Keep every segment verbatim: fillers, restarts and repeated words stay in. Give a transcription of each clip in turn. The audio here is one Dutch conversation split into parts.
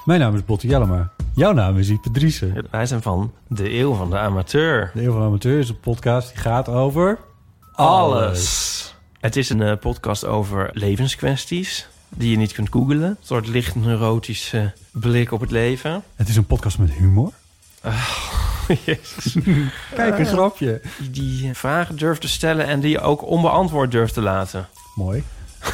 Mijn naam is Botte Jellema. Jouw naam is Ipe Driessen. Wij zijn van De Eeuw van de Amateur. De Eeuw van de Amateur is een podcast die gaat over... Alles. alles. Het is een uh, podcast over levenskwesties die je niet kunt googlen. Een soort licht neurotische blik op het leven. Het is een podcast met humor. Oh, jezus. Kijk, een grapje. Die, die vragen durft te stellen en die je ook onbeantwoord durft te laten. Mooi.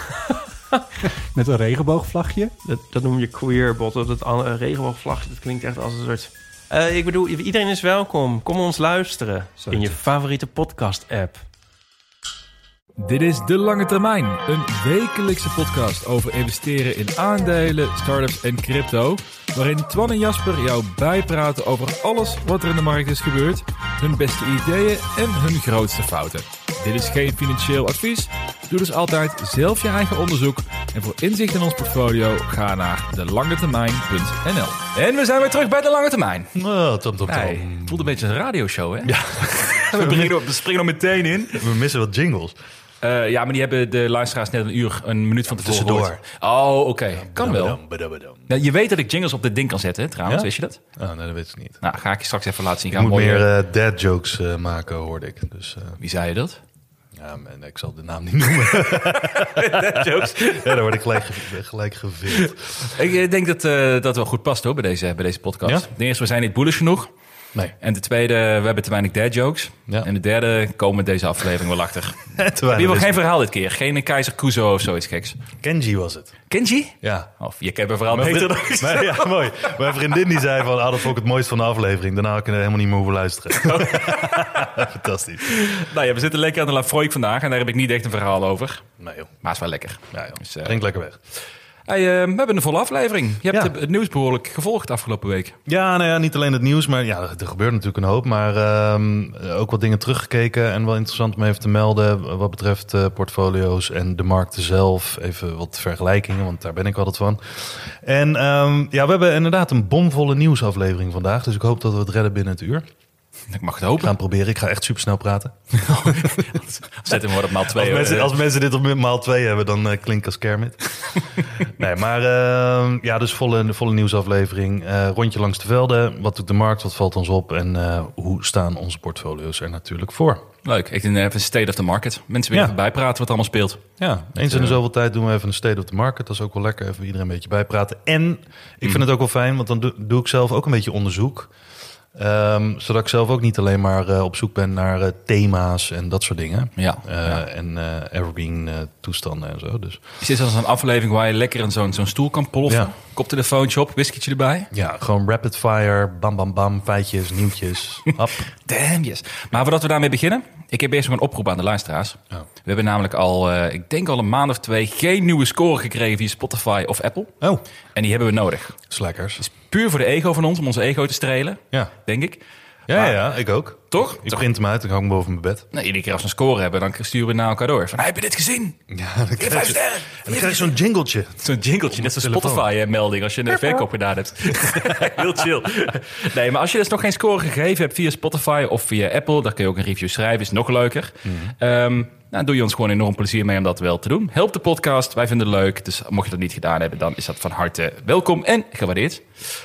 Met een regenboogvlagje. Dat, dat noem je queer, Botte. Dat uh, regenboogvlagje, dat klinkt echt als een soort... Uh, ik bedoel, iedereen is welkom. Kom ons luisteren. Zo in je favoriete podcast-app. Dit is De Lange Termijn, een wekelijkse podcast over investeren in aandelen, startups en crypto, waarin Twan en Jasper jou bijpraten over alles wat er in de markt is gebeurd, hun beste ideeën en hun grootste fouten. Dit is geen financieel advies, doe dus altijd zelf je eigen onderzoek en voor inzicht in ons portfolio ga naar de lange termijn punt n l. En we zijn weer terug bij De Lange Termijn. Oh, tom, tom, tom. Hey, het voelt een beetje een radioshow, hè? Ja. we, springen, we springen er meteen in. We missen wat jingles. Uh, ja, maar die hebben de luisteraars net een uur, een minuut van tevoren Tussendoor. gehoord. Oh, oké. Okay. Kan wel. Badam, badam, badam. Nou, je weet dat ik jingles op dit ding kan zetten, hè, trouwens. Ja? Wist je dat? Oh, nee, dat weet ik niet. Nou, ga ik je straks even laten zien. Ik Ga moet mooie... meer uh, dad jokes uh, maken, hoorde ik. Dus, uh, Wie zei je dat? ja, man, ik zal de naam niet noemen. Dad jokes? Ja, daar word ik gelijk, ge- gelijk gevild. Ik denk dat uh, dat wel goed past, hoor, bij deze, bij deze podcast. Ja? Ten eerste, we zijn niet bullish genoeg. Nee. En ten tweede, we hebben te weinig dad jokes. Ja. En de derde, komen met deze aflevering wel achter. Te In ieder geval geen verhaal dit keer. Geen Keizer Kuzo of zoiets geks. Kenji was het. Kenji? Ja. Of je kent mijn verhaal Mijn beter dan vriend- ik. mijn- ja, mooi. Mijn vriendin die zei van, ah, dat vond ik het mooiste van de aflevering. Daarna had ik er helemaal niet meer hoeven luisteren. Fantastisch. Nou ja, we zitten lekker aan de Lafroik vandaag. En daar heb ik niet echt een verhaal over. Nee, joh. Maar het is wel lekker. Ja, joh. Dus, uh, Drink lekker weg. Hey, uh, we hebben een volle aflevering. Je hebt Ja. de- het nieuws behoorlijk gevolgd de afgelopen week. Ja, nou ja, niet alleen het nieuws, maar ja, er gebeurt natuurlijk een hoop. Maar um, ook wat dingen teruggekeken en wel interessant om even te melden wat betreft uh, portfolio's en de markten zelf. Even wat vergelijkingen, want daar ben ik altijd van. En um, ja, we hebben inderdaad een bomvolle nieuwsaflevering vandaag. Dus ik hoop dat we het redden binnen het uur. Ik mag het We hopen. gaan proberen. Ik ga echt supersnel praten. Zet hem maar op maal twee. Als mensen, uh, als mensen dit op maal twee hebben, dan uh, klink ik als Kermit. Nee, maar uh, ja, dus volle, volle nieuwsaflevering. Uh, rondje langs de velden. Wat doet de markt? Wat valt ons op? En uh, hoe staan onze portfolio's er natuurlijk voor? Leuk. Ik denk even state of the market. Mensen weer Ja. even bijpraten wat er allemaal speelt. Ja, eens in de zoveel tijd doen we even een state of the market. Dat is ook wel lekker. Even iedereen een beetje bijpraten. En ik vind het ook wel fijn, want dan doe, doe ik zelf ook een beetje onderzoek. Um, zodat ik zelf ook niet alleen maar uh, op zoek ben naar uh, thema's en dat soort dingen. Ja, Uh, ja. En uh, evergreen uh, toestanden en zo. Dus Is dit als een aflevering waar je lekker in zo'n, zo'n stoel kan ploffen? Ja. Koptelefoontje op, whiskytje erbij? ja, gewoon rapid fire, bam bam bam, feitjes, nieuwtjes. Hap. Damn, yes. Maar voordat we daarmee beginnen, ik heb eerst nog een oproep aan de luisteraars. Oh. We hebben namelijk al, uh, ik denk al een maand of twee, geen nieuwe score gekregen via Spotify of Apple. Oh, En die hebben we nodig. slackers. Puur voor de ego van ons, om onze ego te strelen, Ja. denk ik. Ja, Maar- ja, ik ook. Toch? Ik Toch? print hem uit, ik hang hem boven mijn bed. Nou, iedere keer als we een score hebben, dan sturen we het naar elkaar door. Van, heb je dit gezien? Ja, dan Vijf krijg je, sterren! dan krijg je zo'n jingletje. Zo'n jingletje, net zo'n telefoon. Spotify-melding als je een verkoop gedaan hebt. Heel chill. Nee, maar als je dus nog geen score gegeven hebt via Spotify of via Apple, daar kun je ook een review schrijven, is nog leuker. Mhm. Um, nou, doe je ons gewoon enorm plezier mee om dat wel te doen. Help de podcast, wij vinden het leuk. Dus mocht je dat niet gedaan hebben, dan is dat van harte welkom en gewaardeerd.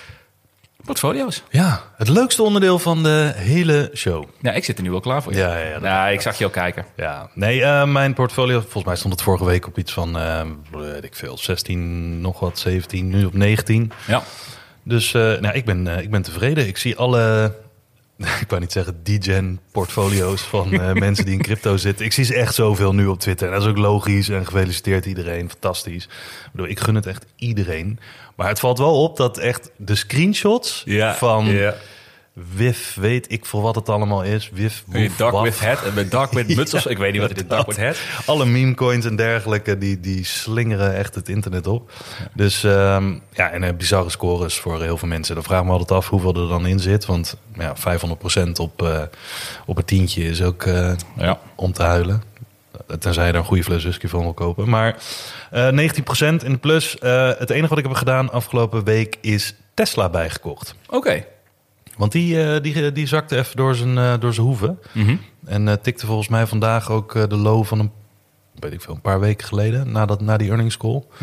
Portfolio's. Ja, het leukste onderdeel van de hele show. Ja, ik zit er nu wel klaar voor. je. Ja, ja, ja, dat- Nou, ik zag je al kijken. Ja, nee, uh, mijn portfolio, volgens mij stond het vorige week op iets van, uh, weet ik veel, zestien, nog wat, zeventien, nu op negentien. Ja. Dus uh, nou, ik, ben, uh, ik ben tevreden. Ik zie alle, ik wou niet zeggen degen portfolio's van uh, mensen die in crypto zitten. Ik zie ze echt zoveel nu op Twitter. En dat is ook logisch en gefeliciteerd iedereen. Fantastisch. Ik bedoel, ik gun het echt iedereen. Maar het valt wel op dat echt de screenshots Ja, van ja. W I F, weet ik veel wat het allemaal is. W I F, Kun je woef, dark waf. with head en met dark with muts of zo? Ik weet niet wat het is, dark with head. Alle meme coins en dergelijke, die, die slingeren echt het internet op. Dus um, ja, en uh, bizarre scores voor heel veel mensen. Dan vraag ik me altijd af hoeveel er dan in zit. Want ja, vijfhonderd procent op, uh, op een tientje is ook uh, Ja. om te huilen. Tenzij je er een goede fles whisky van wil kopen. Maar uh, negentien procent in de plus. Uh, het enige wat ik heb gedaan afgelopen week is Tesla bijgekocht. Oké. Okay. Want die, uh, die, die zakte even door zijn, uh, door zijn hoeven. Mm-hmm. En uh, tikte volgens mij vandaag ook uh, de low van een, weet ik veel, een paar weken geleden. Na, dat, na die earnings call. Mm-hmm.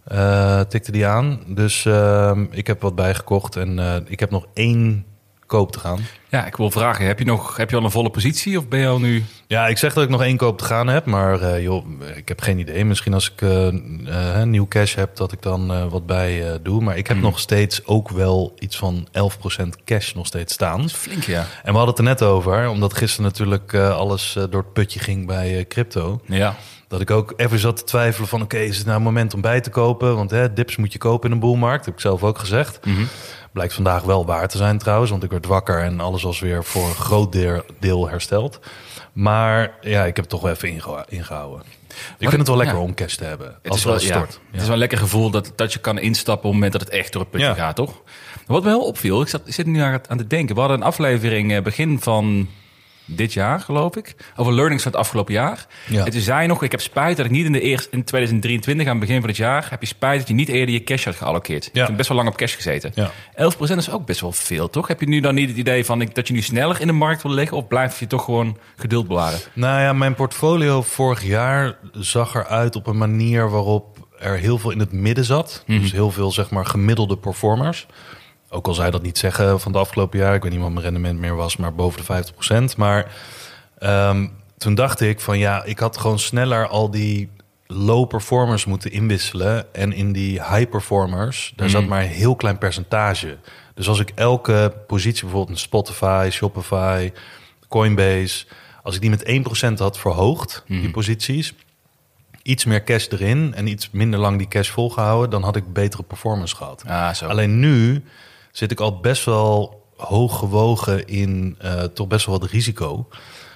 Uh, tikte die aan. Dus uh, ik heb wat bijgekocht en uh, ik heb nog één koop te gaan. Ja, ik wil vragen, heb je nog heb je al een volle positie of ben je al nu... Ja, ik zeg dat ik nog één koop te gaan heb, maar uh, joh, ik heb geen idee. Misschien als ik uh, uh, nieuw cash heb, dat ik dan uh, wat bij uh, doe. Maar ik heb mm. nog steeds ook wel iets van elf procent cash nog steeds staan. Dat is flink, ja. En we hadden het er net over, omdat gisteren natuurlijk uh, alles uh, door het putje ging bij uh, crypto. Ja. Dat ik ook even zat te twijfelen van... oké, okay, is het nou een moment om bij te kopen? Want hè, dips moet je kopen in een boelmarkt. Dat heb ik zelf ook gezegd. Mm-hmm. Blijkt vandaag wel waar te zijn trouwens. Want ik werd wakker en alles was weer voor een groot deel, deel hersteld. Maar ja, ik heb het toch wel even ingeho- ingehouden. Ik Wat vind ik, het wel lekker ja. om cash te hebben. Het als is wel, het stort. Ja, ja. Het is wel een lekker gevoel dat, dat je kan instappen... op het moment dat het echt door het putje ja. gaat, toch? Wat me heel opviel, ik, zat, ik zit nu aan het, aan het denken. We hadden een aflevering begin van... dit jaar, geloof ik. Over learnings van het afgelopen jaar. Ja. En toen zei je nog, ik heb spijt dat ik niet in de eerste in tweeduizend drieëntwintig... aan het begin van het jaar... heb je spijt dat je niet eerder je cash had geallokeerd. Ja. Je hebt best wel lang op cash gezeten. Ja. elf procent is ook best wel veel, toch? Heb je nu dan niet het idee van dat je nu sneller in de markt wil liggen... of blijf je toch gewoon geduld bewaren? Nou ja, mijn portfolio vorig jaar zag eruit op een manier... waarop er heel veel in het midden zat. Mm-hmm. Dus heel veel, zeg maar, gemiddelde performers... Ook al zou je dat niet zeggen van de afgelopen jaar. Ik weet niet wat mijn rendement meer was, maar boven de vijftig procent. Maar um, toen dacht ik van ja, ik had gewoon sneller al die low performers moeten inwisselen. En in die high performers, daar mm. zat maar een heel klein percentage. Dus als ik elke positie, bijvoorbeeld een Spotify, Shopify, Coinbase... als ik die met één procent had verhoogd, mm. die posities... iets meer cash erin en iets minder lang die cash volgehouden... dan had ik betere performance gehad. Ah, zo. Alleen nu zit ik al best wel hoog gewogen in uh, toch best wel wat risico.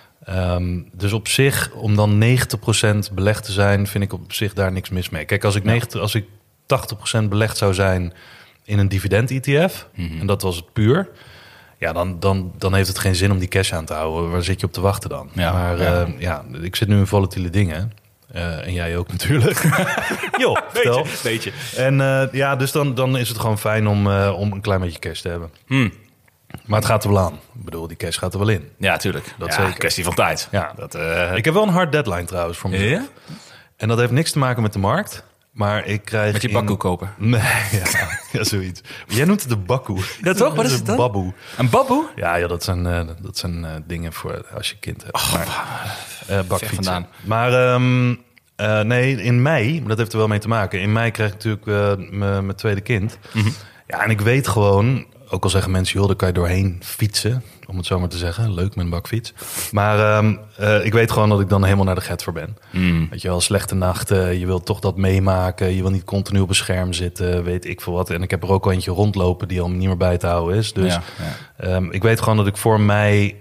Um, dus op zich, om dan negentig procent belegd te zijn... vind ik op zich daar niks mis mee. Kijk, als ik, negentig, als ik tachtig procent belegd zou zijn in een dividend-E T F... Mm-hmm. en dat was het puur... ja, dan, dan, dan heeft het geen zin om die cash aan te houden. Waar zit je op te wachten dan? Ja, maar ja. Uh, ja, ik zit nu in volatiele dingen... Uh, en jij ook natuurlijk. Jo, vertel. Beetje, beetje. En uh, ja, dus dan, dan is het gewoon fijn om, uh, om een klein beetje cash te hebben. Hmm. Maar het gaat er wel aan. Ik bedoel, die cash gaat er wel in. Ja, tuurlijk. Dat ja, zeker. Kwestie van tijd. Ja. Dat, uh... Ik heb wel een hard deadline trouwens voor mezelf. Ja? En dat heeft niks te maken met de markt. Maar ik krijg met je in... bakkoe kopen? Nee, ja, ja, zoiets. Jij noemt het de bakkoe. Ja, toch? Wat is het dan? Een baboe. Een baboe? Ja, ja dat zijn, uh, dat zijn uh, dingen voor als je kind hebt. Oh, maar, uh, bakfietsen. vandaan. Maar... Um, Uh, nee, in mei, maar dat heeft er wel mee te maken. In mei krijg ik natuurlijk uh, mijn tweede kind. Mm-hmm. Ja, en ik weet gewoon, ook al zeggen mensen... joh, daar kan je doorheen fietsen, om het zo maar te zeggen. Leuk met een bakfiets. Maar um, uh, ik weet gewoon dat ik dan helemaal naar de get voor ben. Mm. Weet je wel, slechte nachten, je wilt toch dat meemaken. Je wil niet continu op een scherm zitten, weet ik veel wat. En ik heb er ook al eentje rondlopen die al niet meer bij te houden is. Dus ja, ja. Um, ik weet gewoon dat ik voor mei...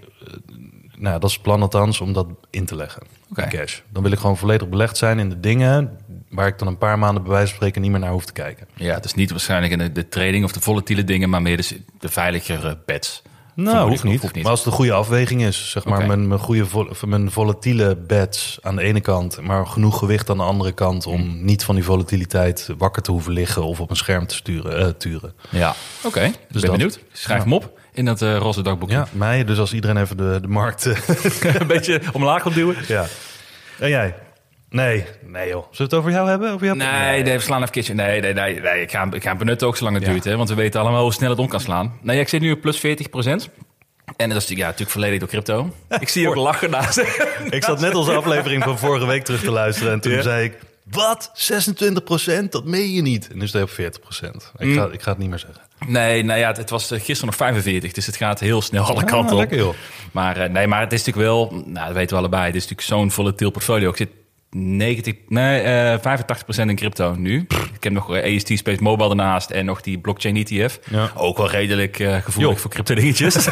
Nou, dat is het plan althans, om dat in te leggen. Okay. Cash. Dan wil ik gewoon volledig belegd zijn in de dingen... waar ik dan een paar maanden bij wijze van spreken niet meer naar hoef te kijken. Ja, het is niet waarschijnlijk in de, de trading of de volatiele dingen... maar meer de, de veiligere bets. Nou, hoeft niet. hoeft niet. Maar als het een goede afweging is... zeg maar okay. mijn, mijn, goede vol, mijn volatiele bets aan de ene kant... maar genoeg gewicht aan de andere kant... om mm. niet van die volatiliteit wakker te hoeven liggen... of op een scherm te sturen, uh, turen. Ja, oké. Okay. Dus ben dat, benieuwd. Schrijf ja. hem op. In dat uh, roze dagboekje. Ja, mij. Dus als iedereen even de, de markt... een beetje omlaag wil duwen. Ja. En jij? Nee, nee joh. Zullen we het over jou hebben? Over jou? Nee, nee, nee, we slaan even kitchen. Nee, nee, nee, nee. Ik, ga, ik ga hem benutten ook zolang het ja. duurt. Hè, want we weten allemaal hoe snel het om kan slaan. Nee, ik zit nu op plus veertig procent. En dat is ja, natuurlijk volledig door crypto. Ik zie je ook lachen naast. Ik zat net onze aflevering van vorige week terug te luisteren. En toen ja. zei ik... Wat? zesentwintig procent? Dat meen je niet. En nu is het op veertig procent. Ik, mm. ga, ik ga het niet meer zeggen. Nee, nou ja, het was gisteren nog vijfenveertig. Dus het gaat heel snel alle ah, kanten op. Lekker joh. Maar, uh, nee, maar het is natuurlijk wel... Nou, dat weten we allebei. Het is natuurlijk zo'n volatiel portfolio. Ik zit negentig, nee, uh, vijfentachtig procent in crypto nu. Pff, ik heb nog E S T Space Mobile ernaast. En nog die blockchain E T F. Ja. Ook wel redelijk uh, gevoelig jo. voor crypto dingetjes.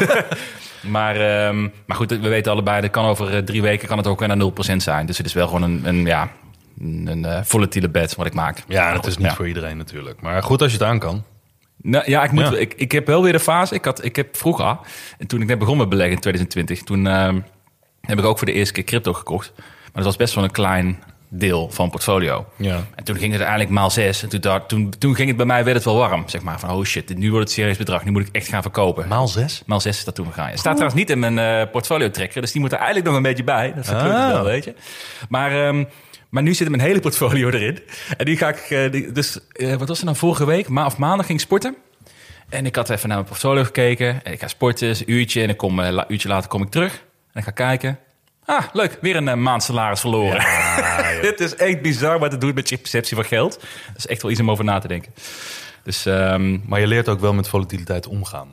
maar, um, maar goed, we weten allebei... dat kan over uh, drie weken kan het ook weer naar nul procent zijn. Dus het is wel gewoon een... een ja, een uh, volatiele bet wat ik maak. Ja, dat is niet ja. voor iedereen natuurlijk. Maar goed als je het aan kan. Nou, ja, ik, moet, ja. Ik, ik heb wel weer de fase. Ik, had, ik heb vroeger, en toen ik net begon met beleggen in twintig twintig... toen uh, heb ik ook voor de eerste keer crypto gekocht. Maar dat was best wel een klein deel van het portfolio. Ja. En toen ging het eigenlijk maal zes. En toen, daar, toen, toen ging het bij mij, werd het wel warm. Zeg maar van, oh shit, nu wordt het serieus bedrag. Nu moet ik echt gaan verkopen. Maal zes? Maal zes is dat toen gegaan. Het staat trouwens niet in mijn uh, portfolio tracker. Dus die moet er eigenlijk nog een beetje bij. Dat verkleurt ah. wel, weet je. Maar... Um, Maar nu zit mijn hele portfolio erin. En nu ga ik... Uh, die, dus, uh, wat was er nou vorige week? Ma of maandag ging ik sporten. En ik had even naar mijn portfolio gekeken. En ik ga sporten, een uurtje. En dan kom, uh, een uurtje later kom ik terug. En ik ga kijken. Ah, leuk. Weer een uh, maand salaris verloren. Ja, dit is echt bizar wat het doet met je perceptie van geld. Dat is echt wel iets om over na te denken. Dus, um, maar je leert ook wel met volatiliteit omgaan.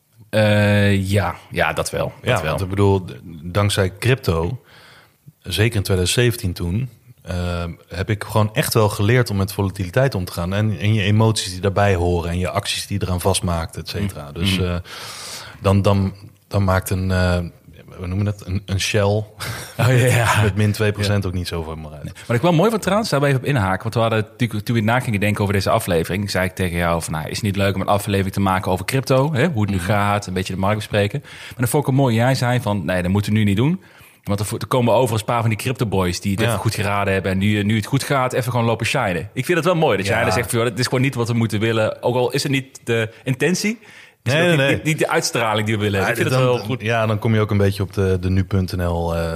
Uh, ja, ja, dat wel. Dat ja, wel. Want ik bedoel, dankzij crypto, zeker in twintig zeventien toen, uh, heb ik gewoon echt wel geleerd om met volatiliteit om te gaan. En, en je emoties die daarbij horen en je acties die eraan vastmaakt, et cetera. Mm. Dus uh, dan, dan, dan maakt een... Uh, we noemen het een, een shell oh, yeah. met min twee procent ja. ook niet zoveel meer uit. Nee. Wat ik wel mooi vond trouwens, daar we even op inhaken. Want we hadden natuurlijk, toen we na gingen denken over deze aflevering, zei ik tegen jou van, nou, is het niet leuk om een aflevering te maken over crypto, hè? Hoe het nu gaat, een beetje de markt bespreken. Maar dan vond ik het mooi. Jij zei van, nee, dat moeten we nu niet doen. Want er komen over een paar van die crypto boys die het ja. even goed geraden hebben en nu, nu het goed gaat, even gewoon lopen shinen. Ik vind het wel mooi dat jij ja. dan zegt, het is gewoon niet wat we moeten willen. Ook al is het niet de intentie. Is nee, nee, nee. Niet, niet de uitstraling die we willen. Ja, ik vind dan, het wel goed. Ja, dan kom je ook een beetje op de, de nu punt n l uh,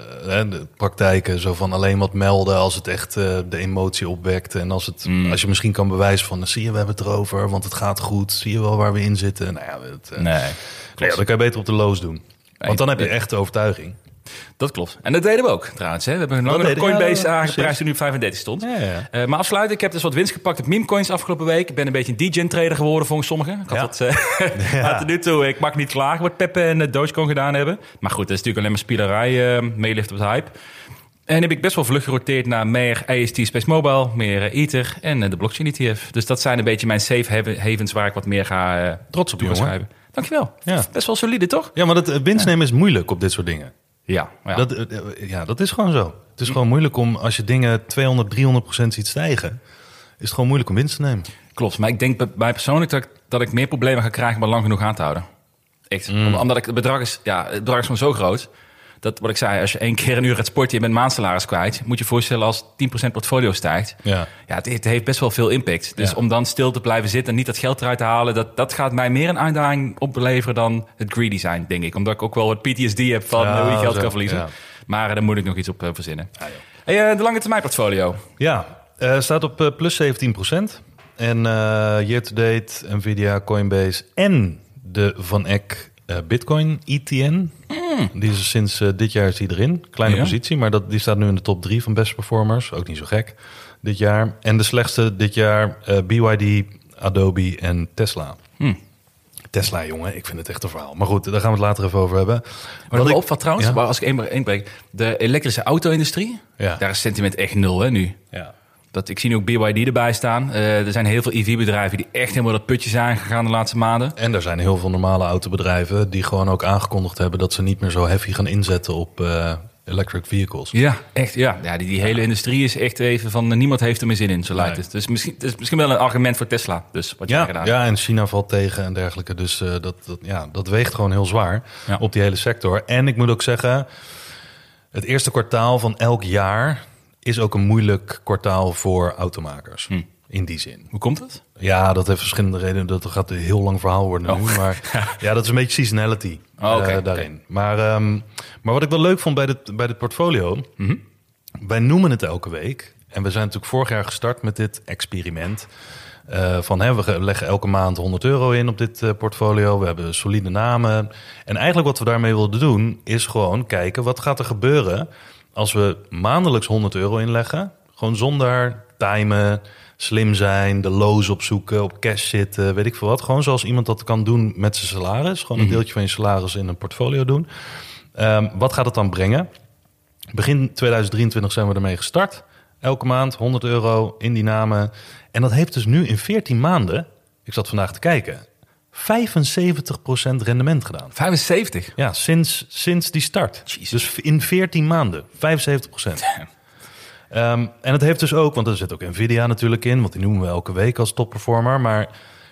de praktijken. Zo van alleen wat melden als het echt uh, de emotie opwekt. En als, het, mm. als je misschien kan bewijzen van, zie je, we hebben het erover, want het gaat goed. Zie je wel waar we in zitten. Nou ja, het, uh, nee, nee, dan kan je beter op de loos doen. Want dan heb je echt de overtuiging. Dat klopt. En dat deden we ook trouwens. Hè. We hebben lang nog Coinbase ja, aangeprijsd toen nu op vijfendertig stond. Ja, ja. Uh, maar afsluiten, ik heb dus wat winst gepakt op meme coins afgelopen week. Ik ben een beetje een degen trader geworden volgens sommigen. Ik had ja. dat uh, ja. tot nu toe, ik mag niet klagen wat Pepe en uh, Dogecoin gedaan hebben. Maar goed, dat is natuurlijk alleen maar spielerij, uh, meelift op de hype. En heb ik best wel vlug geroteerd naar meer A S T Space Mobile, meer uh, Ether en uh, de blockchain E T F. Dus dat zijn een beetje mijn safe havens waar ik wat meer ga uh, trots op schrijven. Dankjewel. Ja. Best wel solide, toch? Ja, maar dat uh, winst nemen ja. is moeilijk op dit soort dingen. Ja, ja. Dat, ja, dat is gewoon zo. Het is gewoon moeilijk om, als je dingen tweehonderd, driehonderd procent ziet stijgen, is het gewoon moeilijk om winst te nemen. Klopt, maar ik denk bij mij persoonlijk dat ik, dat ik meer problemen ga krijgen om lang genoeg aan te houden. Echt. Mm. Omdat ik, het bedrag is, ja, het bedrag is gewoon zo groot. Dat wat ik zei, als je één keer een uur gaat sporten, je bent maandsalaris kwijt, moet je je voorstellen als tien procent portfolio stijgt. Ja, ja het, het heeft best wel veel impact. Dus ja. om dan stil te blijven zitten en niet dat geld eruit te halen, dat, dat gaat mij meer een uitdaging opleveren dan het greedy zijn, denk ik. Omdat ik ook wel wat P T S D heb van ja, hoe je geld zo, kan verliezen. Ja. Maar uh, daar moet ik nog iets op uh, verzinnen. Ja, hey, uh, de lange termijn portfolio. Ja, uh, staat op uh, plus zeventien procent. En uh, year-to-date, Nvidia, Coinbase en de Van Eck uh, Bitcoin E T N. Mm. Die is sinds uh, dit jaar is die erin. Kleine ja. positie, maar dat, die staat nu in de top drie van best performers. Ook niet zo gek dit jaar. En de slechtste dit jaar uh, B Y D, Adobe en Tesla. Mm. Tesla, jongen, ik vind het echt een verhaal. Maar goed, daar gaan we het later even over hebben. Wat me opvalt trouwens, ja? als ik één breek, de elektrische auto-industrie, ja. daar is sentiment echt nul hè, nu. Ja. Dat, ik zie nu ook B Y D erbij staan. Uh, er zijn heel veel E V-bedrijven die echt helemaal dat putje zijn gegaan de laatste maanden. En er zijn heel veel normale autobedrijven die gewoon ook aangekondigd hebben dat ze niet meer zo heavy gaan inzetten op uh, electric vehicles. Ja, echt. Ja, ja die, die hele ja. industrie is echt even van uh, niemand heeft er meer zin in, zo lijkt nee. het. Dus misschien, het is misschien wel een argument voor Tesla, dus wat jij ja, gedaan ja, en China valt tegen en dergelijke. Dus uh, dat, dat, ja, dat weegt gewoon heel zwaar ja. op die hele sector. En ik moet ook zeggen, het eerste kwartaal van elk jaar is ook een moeilijk kwartaal voor automakers. Hm. In die zin. Hoe komt het? Ja, dat heeft verschillende redenen. Dat gaat een heel lang verhaal worden oh. nu. Maar ja, dat is een beetje seasonality oh, okay, uh, daarin. Okay. Maar, um, maar wat ik wel leuk vond bij dit, bij dit portfolio, mm-hmm. wij noemen het elke week. En we zijn natuurlijk vorig jaar gestart met dit experiment. Uh, van hè, we leggen elke maand honderd euro in op dit uh, portfolio. We hebben solide namen. En eigenlijk wat we daarmee wilden doen, is gewoon kijken wat gaat er gebeuren als we maandelijks honderd euro inleggen. Gewoon zonder timen, slim zijn, de lows opzoeken, op cash zitten, weet ik veel wat. Gewoon zoals iemand dat kan doen met zijn salaris. Gewoon een deeltje van je salaris in een portfolio doen. Um, wat gaat het dan brengen? Begin tweeduizend drieëntwintig zijn we ermee gestart. Elke maand honderd euro in die namen. En dat heeft dus nu in veertien maanden, ik zat vandaag te kijken, vijfenzeventig procent rendement gedaan. vijfenzeventig? Ja, sinds, sinds die start. Jesus. Dus in veertien maanden, vijfenzeventig procent. Um, en het heeft dus ook, want er zit ook Nvidia natuurlijk in, want die noemen we elke week als topperformer. Maar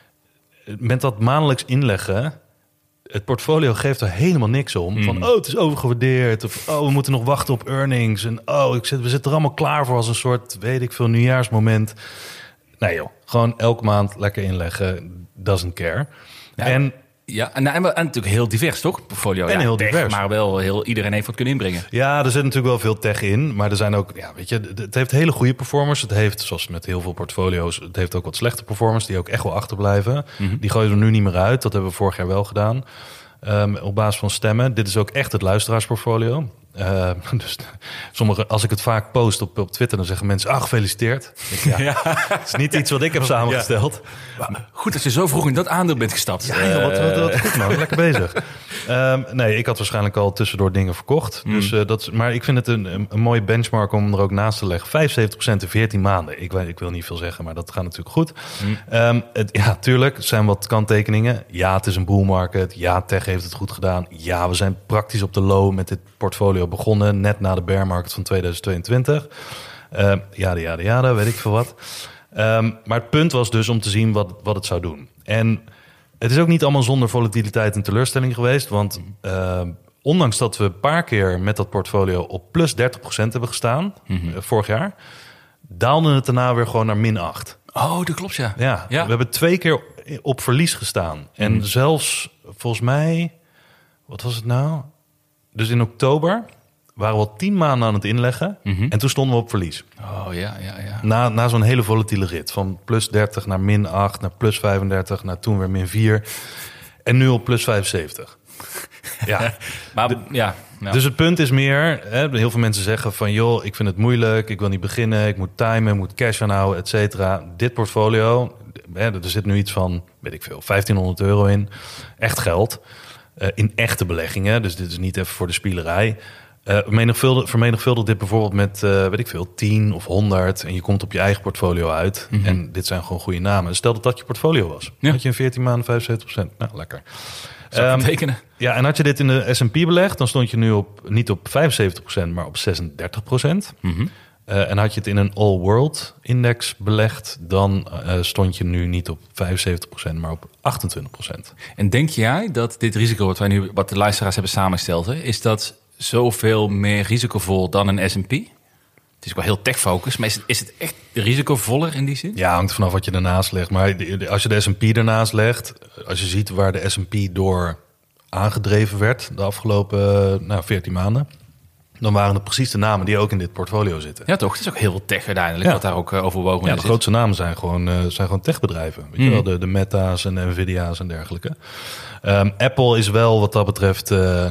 met dat maandelijks inleggen, het portfolio geeft er helemaal niks om. Mm. Van, oh, het is overgewaardeerd. Of, oh, we moeten nog wachten op earnings. En, oh, ik zit, we zitten er allemaal klaar voor als een soort, weet ik veel, nieuwjaarsmoment. Nee joh, gewoon elke maand lekker inleggen. Doesn't care. Ja. En Ja, en, en, en natuurlijk heel divers, toch? Portfolio. En ja, heel tech, divers. Maar wel heel, iedereen heeft wat kunnen inbrengen. Ja, er zit natuurlijk wel veel tech in. Maar er zijn ook, ja, weet je, het heeft hele goede performers. Het heeft, zoals met heel veel portfolio's, het heeft ook wat slechte performers die ook echt wel achterblijven. Mm-hmm. Die gooien er nu niet meer uit. Dat hebben we vorig jaar wel gedaan. Um, op basis van stemmen. Dit is ook echt het luisteraarsportfolio. Uh, dus sommige, als ik het vaak post op, op Twitter, dan zeggen mensen, ah, gefeliciteerd. Ik, ja, ja. Het is niet iets wat ik heb samengesteld. Ja. Goed dat je zo vroeg in dat aandeel bent gestapt. Ja, joh, wat, wat, wat goed man, lekker bezig. Um, nee, ik had waarschijnlijk al tussendoor dingen verkocht. Mm. Dus, uh, dat is, maar ik vind het een, een mooie benchmark om er ook naast te leggen. vijfenzeventig procent in veertien maanden. Ik, ik wil niet veel zeggen, maar dat gaat natuurlijk goed. Mm. Um, het, ja, tuurlijk, er zijn wat kanttekeningen. Ja, het is een bull market. Ja, tech heeft het goed gedaan. Ja, we zijn praktisch op de low met dit portfolio begonnen, net na de bear market van tweeduizend tweeëntwintig. Uh, ja, ja, ja, weet ik veel wat. Um, maar het punt was dus om te zien wat, wat het zou doen. En het is ook niet allemaal zonder volatiliteit en teleurstelling geweest, want uh, ondanks dat we een paar keer met dat portfolio op plus dertig procent hebben gestaan, mm-hmm. uh, vorig jaar, daalde het daarna weer gewoon naar min acht. Oh, dat klopt, ja. Ja, ja. We hebben twee keer op verlies gestaan. En mm. zelfs, volgens mij, wat was het nou? Dus in oktober waren we al tien maanden aan het inleggen. Mm-hmm. En toen stonden we op verlies. Oh ja, ja, ja. Na, na zo'n hele volatiele rit. Van plus dertig naar min acht, naar plus vijfendertig, naar toen weer min vier. En nu op plus vijfenzeventig. Ja. maar, de, ja, ja. Dus het punt is meer, hè, heel veel mensen zeggen van, joh, ik vind het moeilijk, ik wil niet beginnen, ik moet timen, ik moet cash aanhouden, et cetera. Dit portfolio, hè, er zit nu iets van, weet ik veel, vijftienhonderd euro in. Echt geld. Uh, in echte beleggingen, dus dit is niet even voor de spielerij. Uh, vermenigvuldig, vermenigvuldig dit bijvoorbeeld met, uh, weet ik veel, tien of honderd... en je komt op je eigen portfolio uit. Mm-hmm. En dit zijn gewoon goede namen. Stel dat dat je portfolio was. Ja. Had je in veertien maanden vijfenzeventig procent. Nou, lekker. Zou um, betekenen? Ja, en had je dit in de S en P belegd, dan stond je nu op niet op vijfenzeventig procent, maar op zesendertig procent. Mm-hmm. Uh, en had je het in een all-world index belegd, dan uh, stond je nu niet op vijfenzeventig procent, maar op achtentwintig procent. En denk jij dat dit risico wat wij nu, wat de luisteraars hebben samengesteld, hè, is dat zoveel meer risicovol dan een S en P? Het is wel heel tech-focused, maar is het, is het echt risicovoller in die zin? Ja, hangt vanaf wat je ernaast legt. Maar als je de S en P ernaast legt, als je ziet waar de S en P door aangedreven werd de afgelopen nou, veertien maanden, dan waren het precies de namen die ook in dit portfolio zitten. Ja, toch? Het is ook heel veel tech uiteindelijk, ja. wat daar ook uh, overwogen ja, is. De grootste namen zijn gewoon, uh, zijn gewoon techbedrijven. Weet mm. je wel, de, de Meta's en de Nvidia's en dergelijke. Um, Apple is wel wat dat betreft uh,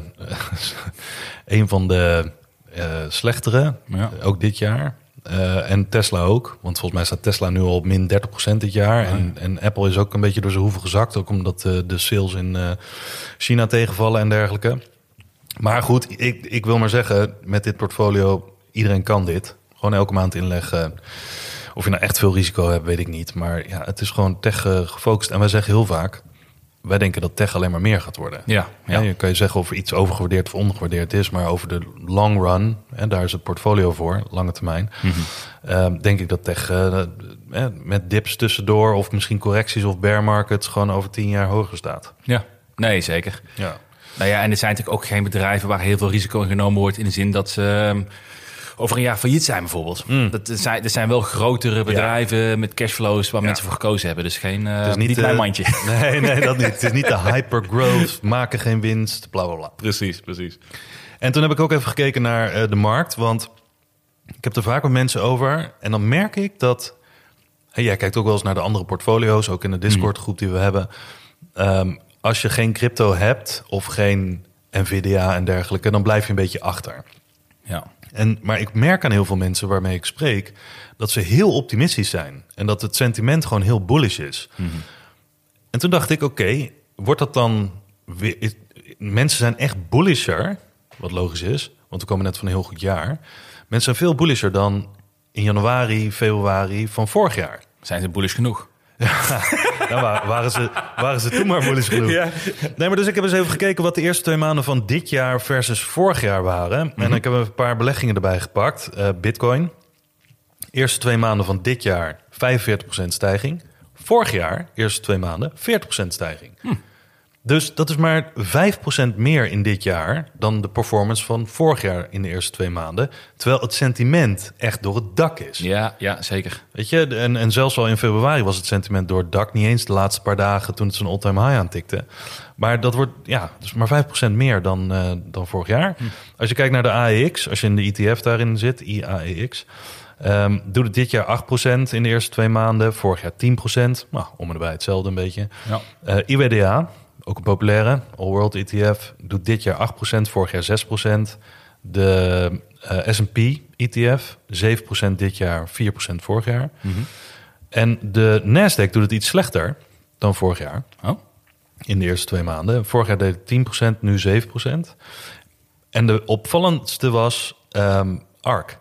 een van de uh, slechtere, ja. ook dit jaar. Uh, en Tesla ook, want volgens mij staat Tesla nu al op min dertig procent dit jaar. Ja. En, en Apple is ook een beetje door zijn hoeven gezakt, ook omdat uh, de sales in uh, China tegenvallen en dergelijke. Maar goed, ik, ik wil maar zeggen, met dit portfolio, iedereen kan dit. Gewoon elke maand inleggen. Of je nou echt veel risico hebt, weet ik niet. Maar ja, het is gewoon tech uh, gefocust. En wij zeggen heel vaak, wij denken dat tech alleen maar meer gaat worden. Ja, ja. Ja, je kan je zeggen of iets overgewaardeerd of ondergewaardeerd is. Maar over de long run, en daar is het portfolio voor, lange termijn. Mm-hmm. Uh, denk ik dat tech uh, uh, met dips tussendoor of misschien correcties of bear markets gewoon over tien jaar hoger staat. Ja, nee, zeker. Ja. Nou ja, en er zijn natuurlijk ook geen bedrijven waar heel veel risico in genomen wordt, in de zin dat ze um, over een jaar failliet zijn bijvoorbeeld. Mm. Dat, er, zijn, er zijn wel grotere bedrijven ja. met cashflows waar ja. mensen voor gekozen hebben. Dus geen, uh, het is niet, niet de, mijn mandje. Nee, nee, dat niet. Het is niet de hypergrowth, maken geen winst, bla bla bla. Precies, precies. En toen heb ik ook even gekeken naar uh, de markt, want ik heb er vaak met mensen over. En dan merk ik dat, hey, jij kijkt ook wel eens naar de andere portfolio's, ook in de Discord groep die we hebben. Um, Als je geen crypto hebt of geen Nvidia en dergelijke, dan blijf je een beetje achter. Ja. En, maar ik merk aan heel veel mensen waarmee ik spreek dat ze heel optimistisch zijn. En dat het sentiment gewoon heel bullish is. Mm-hmm. En toen dacht ik, oké, okay, wordt dat dan weer... Is, mensen zijn echt bullisher, wat logisch is, want we komen net van een heel goed jaar. Mensen zijn veel bullisher dan in januari, februari van vorig jaar. Zijn ze bullish genoeg? Ja, nou, waren, ze, waren ze toen maar bullish genoeg. Ja. Nee, maar dus ik heb eens even gekeken wat de eerste twee maanden van dit jaar versus vorig jaar waren. Mm-hmm. En ik heb een paar beleggingen erbij gepakt. Uh, Bitcoin. Eerste twee maanden van dit jaar vijfenveertig procent stijging. Vorig jaar, eerste twee maanden, veertig procent stijging. Hm. Dus dat is maar vijf procent meer in dit jaar dan de performance van vorig jaar in de eerste twee maanden. Terwijl het sentiment echt door het dak is. Ja, ja, zeker. Weet je, en, en zelfs al in februari was het sentiment door het dak. Niet eens de laatste paar dagen toen het zijn all-time high aantikte. Maar dat wordt, ja, dus maar vijf procent meer dan, uh, dan vorig jaar. Hm. Als je kijkt naar de A E X, als je in de E T F daarin zit, I A E X... Um, doet het dit jaar acht procent in de eerste twee maanden. Vorig jaar tien procent. Nou, om en bij hetzelfde een beetje. Ja. Uh, I W D A, ook een populaire, All World E T F, doet dit jaar acht procent, vorig jaar zes procent. De uh, S en P E T F, zeven procent dit jaar, vier procent vorig jaar. Mm-hmm. En de Nasdaq doet het iets slechter dan vorig jaar. Oh. In de eerste twee maanden. Vorig jaar deed het tien procent, nu zeven procent. En de opvallendste was um, ARK.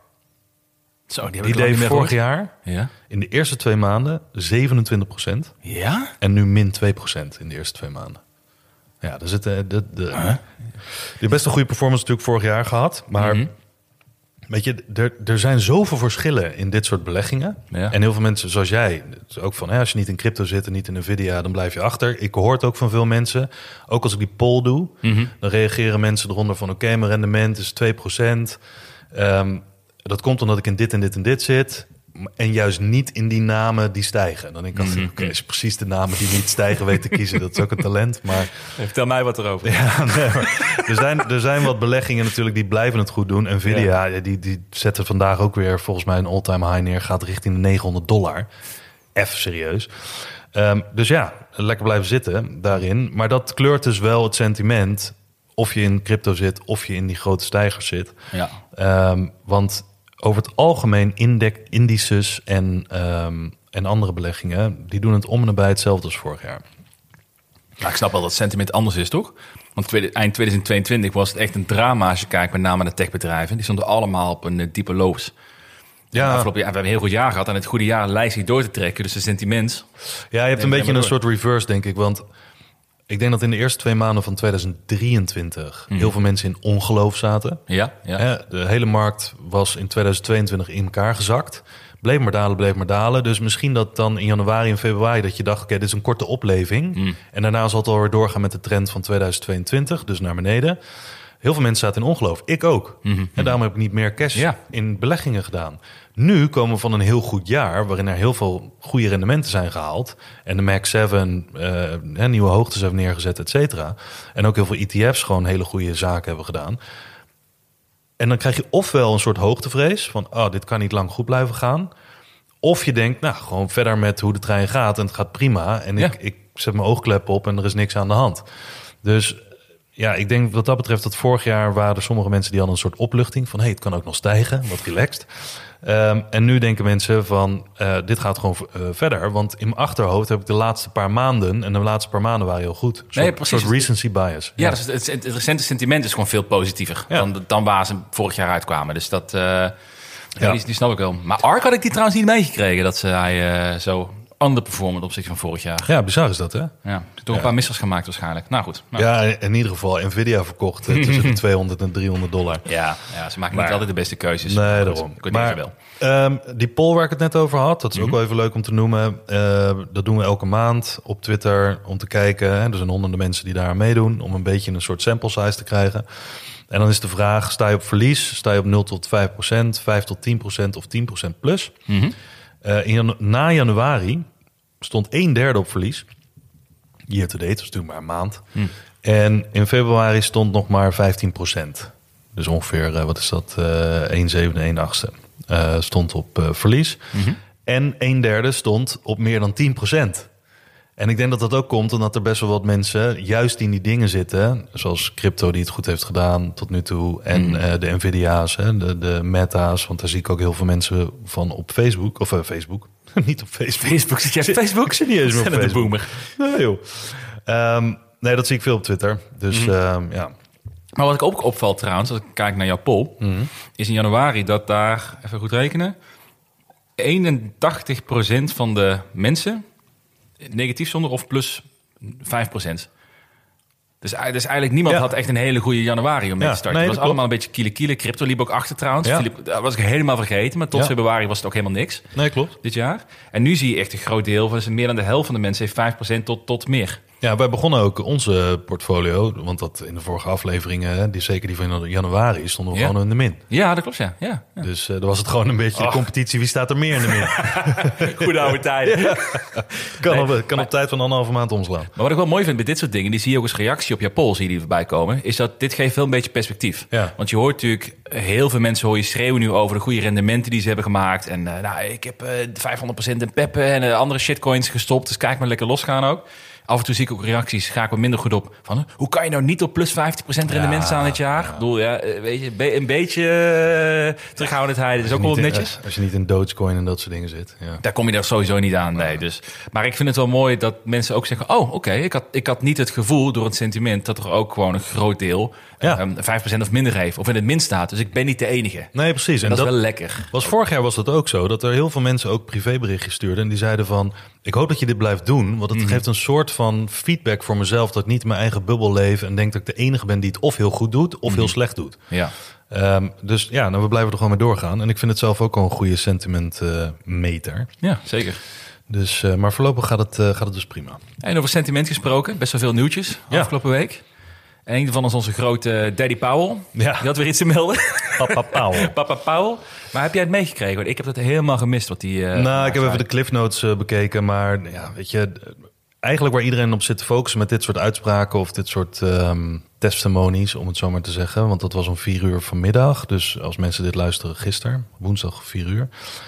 Zo, die die deed vorig jaar ja. in de eerste twee maanden zevenentwintig procent. Ja? En nu min twee procent in de eerste twee maanden. Ja, dus het, de, de, de, huh? die best een goede performance natuurlijk vorig jaar gehad. Maar mm-hmm. weet je, er, er zijn zoveel verschillen in dit soort beleggingen. Ja. En heel veel mensen zoals jij, ook van hè, als je niet in crypto zit en niet in Nvidia, dan blijf je achter. Ik hoor het ook van veel mensen. Ook als ik die poll doe, mm-hmm. dan reageren mensen eronder van oké, okay, mijn rendement is twee procent. Um, Dat komt omdat ik in dit en dit en dit zit. En juist niet in die namen die stijgen. Dan denk ik, mm-hmm. oké, okay, als je precies de namen die niet stijgen weet te kiezen. Dat is ook een talent. Maar vertel mij wat erover. Ja, nee, maar er, zijn, er zijn wat beleggingen natuurlijk die blijven het goed doen. Nvidia, ja. die, die zetten vandaag ook weer volgens mij een all-time high neer. Gaat richting de negenhonderd dollar. Even serieus. Um, dus ja, lekker blijven zitten daarin. Maar dat kleurt dus wel het sentiment. Of je in crypto zit, of je in die grote stijgers zit. Ja. Um, want over het algemeen index, indices en, um, en andere beleggingen, die doen het om en nabij hetzelfde als vorig jaar. Nou, ik snap wel dat het sentiment anders is, toch? Want tweede, eind tweeduizend tweeëntwintig was het echt een drama als je kijkt, met name naar de techbedrijven. Die stonden allemaal op een uh, diepe lows. Ja. Afgelopen jaar, we hebben een heel goed jaar gehad en het goede jaar lijkt zich door te trekken. Dus het sentiment... Ja, je hebt een beetje een soort reverse, denk ik. Want ik denk dat in de eerste twee maanden van tweeduizend drieëntwintig mm. heel veel mensen in ongeloof zaten. Ja, ja. De hele markt was in tweeduizend tweeëntwintig in elkaar gezakt. Bleef maar dalen, bleef maar dalen. Dus misschien dat dan in januari en februari dat je dacht, oké, okay, dit is een korte opleving. Mm. En daarna zal het alweer doorgaan met de trend van tweeduizend tweeëntwintig, dus naar beneden. Heel veel mensen zaten in ongeloof. Ik ook. Mm-hmm. En daarom heb ik niet meer cash ja. in beleggingen gedaan. Nu komen we van een heel goed jaar, waarin er heel veel goede rendementen zijn gehaald. En de Mag zeven uh, nieuwe hoogtes hebben neergezet, et cetera. En ook heel veel E T F's gewoon hele goede zaken hebben gedaan. En dan krijg je ofwel een soort hoogtevrees van, oh, dit kan niet lang goed blijven gaan. Of je denkt, nou, gewoon verder met hoe de trein gaat en het gaat prima. En ja. ik, ik zet mijn oogklep op en er is niks aan de hand. Dus ja, ik denk wat dat betreft dat vorig jaar waren er sommige mensen die hadden een soort opluchting van, hé, hey, het kan ook nog stijgen, wat relaxed. Um, en nu denken mensen van, uh, dit gaat gewoon uh, verder. Want in mijn achterhoofd heb ik de laatste paar maanden, en de laatste paar maanden waren heel goed. Een soort, nee, precies. soort recency bias. Ja, ja. Dus het, het, het recente sentiment is gewoon veel positiever ja. dan, dan waar ze vorig jaar uitkwamen. Dus dat, uh, ja. Ja, die, die snap ik wel. Maar Ark had ik die trouwens niet meegekregen, dat ze hij uh, zo underperformen op opzichte van vorig jaar. Ja, bizar is dat, hè? Ja, door een paar missers gemaakt waarschijnlijk. Nou goed. Nou. Ja, in ieder geval Nvidia verkocht uh, tussen de tweehonderd en driehonderd dollar. Ja, ja ze maken maar, niet altijd de beste keuzes. Nee, daarom. Ik maar wel. Um, die poll waar ik het net over had, dat is mm-hmm. ook wel even leuk om te noemen. Uh, dat doen we elke maand op Twitter om te kijken. Hè, er zijn honderden mensen die daar aan meedoen, om een beetje een soort sample size te krijgen. En dan is de vraag, sta je op verlies? Sta je op nul tot vijf procent, vijf tot tien procent of tien procent plus? Mm-hmm. Uh, in, na januari stond een derde op verlies. Year to date, dat is natuurlijk maar een maand. Mm. En in februari stond nog maar vijftien procent. Dus ongeveer, uh, wat is dat, uh, een zevende, een achtste. Uh, stond op uh, verlies. Mm-hmm. En een derde stond op meer dan tien procent. En ik denk dat dat ook komt omdat er best wel wat mensen juist in die dingen zitten. Zoals crypto die het goed heeft gedaan tot nu toe. En mm. uh, de Nvidia's, hè, de, de Meta's. Want daar zie ik ook heel veel mensen van op Facebook. Of uh, Facebook. Niet op Facebook. Facebook, zit jij op Facebook? Ik zit niet eens meer op Facebook. De boomer. Nee, joh. Um, nee, dat zie ik veel op Twitter. Dus mm. um, ja. Maar wat ik ook opvalt trouwens, als ik kijk naar jouw poll, mm. is in januari dat daar, even goed rekenen, eenentachtig procent van de mensen negatief zonder of plus vijf procent. Dus, dus eigenlijk niemand ja. had echt een hele goede januari om mee ja, te starten. Nee, het was allemaal klopt. Een beetje kiele kiele. Crypto liep ook achter trouwens. Ja. Liep, dat was ik helemaal vergeten. Maar tot ja. februari was het ook helemaal niks. Nee, klopt. Dit jaar. En nu zie je echt een groot deel van, dus meer dan de helft van de mensen heeft vijf procent tot, tot meer. Ja, wij begonnen ook onze portfolio, want dat in de vorige afleveringen, die, zeker die van januari, stonden we Ja. gewoon in de min. Ja, dat klopt, ja. ja, ja. Dus uh, dan was het gewoon een beetje de competitie. Wie staat er meer in de min? Goede oude tijden. Kan, Nee, op, kan maar- op tijd van anderhalve maand omslaan. Maar wat ik wel mooi vind bij dit soort dingen, die zie je ook als reactie op je poll, zie je die erbij komen, is dat dit geeft wel een beetje perspectief. Ja. Want je hoort natuurlijk, heel veel mensen hoor je schreeuwen nu over de goede rendementen die ze hebben gemaakt. En uh, nou, ik heb uh, vijfhonderd procent in peppen en uh, andere shitcoins gestopt, dus kijk maar lekker losgaan ook. Af en toe zie ik ook reacties, ga ik wat minder goed op. Van, hoe kan je nou niet op plus vijftig procent rendement Ja, staan dit jaar? ja. Ik bedoel, ja, uh, weet je, be- een beetje uh, terughoudendheid is ook wel Niet in- netjes. Als je niet in Dogecoin en dat soort dingen zit. Ja. Daar kom je er sowieso niet aan, nee. Dus, maar ik vind het wel mooi dat mensen ook zeggen... oh, oké, okay, ik, had, ik had niet het gevoel door het sentiment... dat er ook gewoon een groot deel Ja. um, vijf procent of minder heeft. Of in het min staat. Dus ik ben niet de enige. Nee, precies. En dat, is wel lekker. Was vorig jaar was dat ook zo, dat er heel veel mensen ook privéberichtjes stuurden en die zeiden van, ik hoop dat je dit blijft doen, want het Mhm. geeft een soort van feedback voor mezelf dat ik niet in mijn eigen bubbel leef en denk dat ik de enige ben die het of heel goed doet of heel slecht doet. Ja. Um, dus ja, nou, we blijven er gewoon mee doorgaan en ik vind het zelf ook al een goede sentimentmeter. ja, zeker. Dus, uh, maar voorlopig gaat het, uh, gaat het dus prima. En over sentiment gesproken, best wel veel nieuwtjes Ja. afgelopen week. En een daarvan is onze grote Daddy Powell. Ja. Die had weer iets te melden. Papa Powell. Papa Powell. Maar heb jij het meegekregen? Want ik heb dat helemaal gemist. Wat die, uh, Nou, ik heb zei. even de Cliff Notes uh, bekeken, maar ja, weet je, eigenlijk waar iedereen op zit te focussen met dit soort uitspraken of dit soort um, testimonies, om het zo maar te zeggen, want dat was om vier uur vanmiddag, dus als mensen dit luisteren gisteren, woensdag vier uur,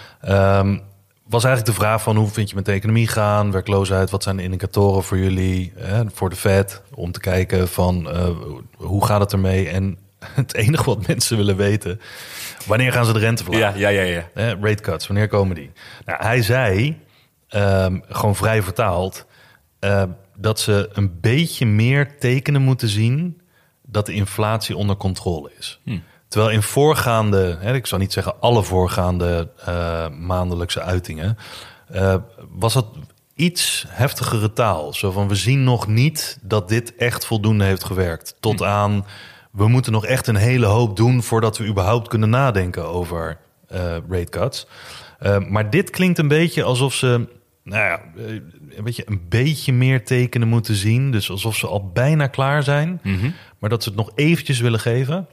um, was eigenlijk de vraag van hoe vind je met de economie gaan, werkloosheid, wat zijn de indicatoren voor jullie, hè, voor de Fed, om te kijken van uh, hoe gaat het ermee en het enige wat mensen willen weten, wanneer gaan ze de rente verlagen? Ja, ja, ja. ja. Eh, rate cuts, wanneer komen die? Nou, hij zei, um, gewoon vrij vertaald, uh, dat ze een beetje meer tekenen moeten zien dat de inflatie onder controle is. Hm. Terwijl in voorgaande, hè, ik zou niet zeggen alle voorgaande uh, maandelijkse uitingen, uh, was dat iets heftigere taal. Zo van, we zien nog niet dat dit echt voldoende heeft gewerkt. Tot Hm. aan, we moeten nog echt een hele hoop doen voordat we überhaupt kunnen nadenken over uh, rate cuts. Uh, maar dit klinkt een beetje alsof ze, nou ja, een beetje, een beetje meer tekenen moeten zien. Dus alsof ze al bijna klaar zijn, Mm-hmm. maar dat ze het nog eventjes willen geven.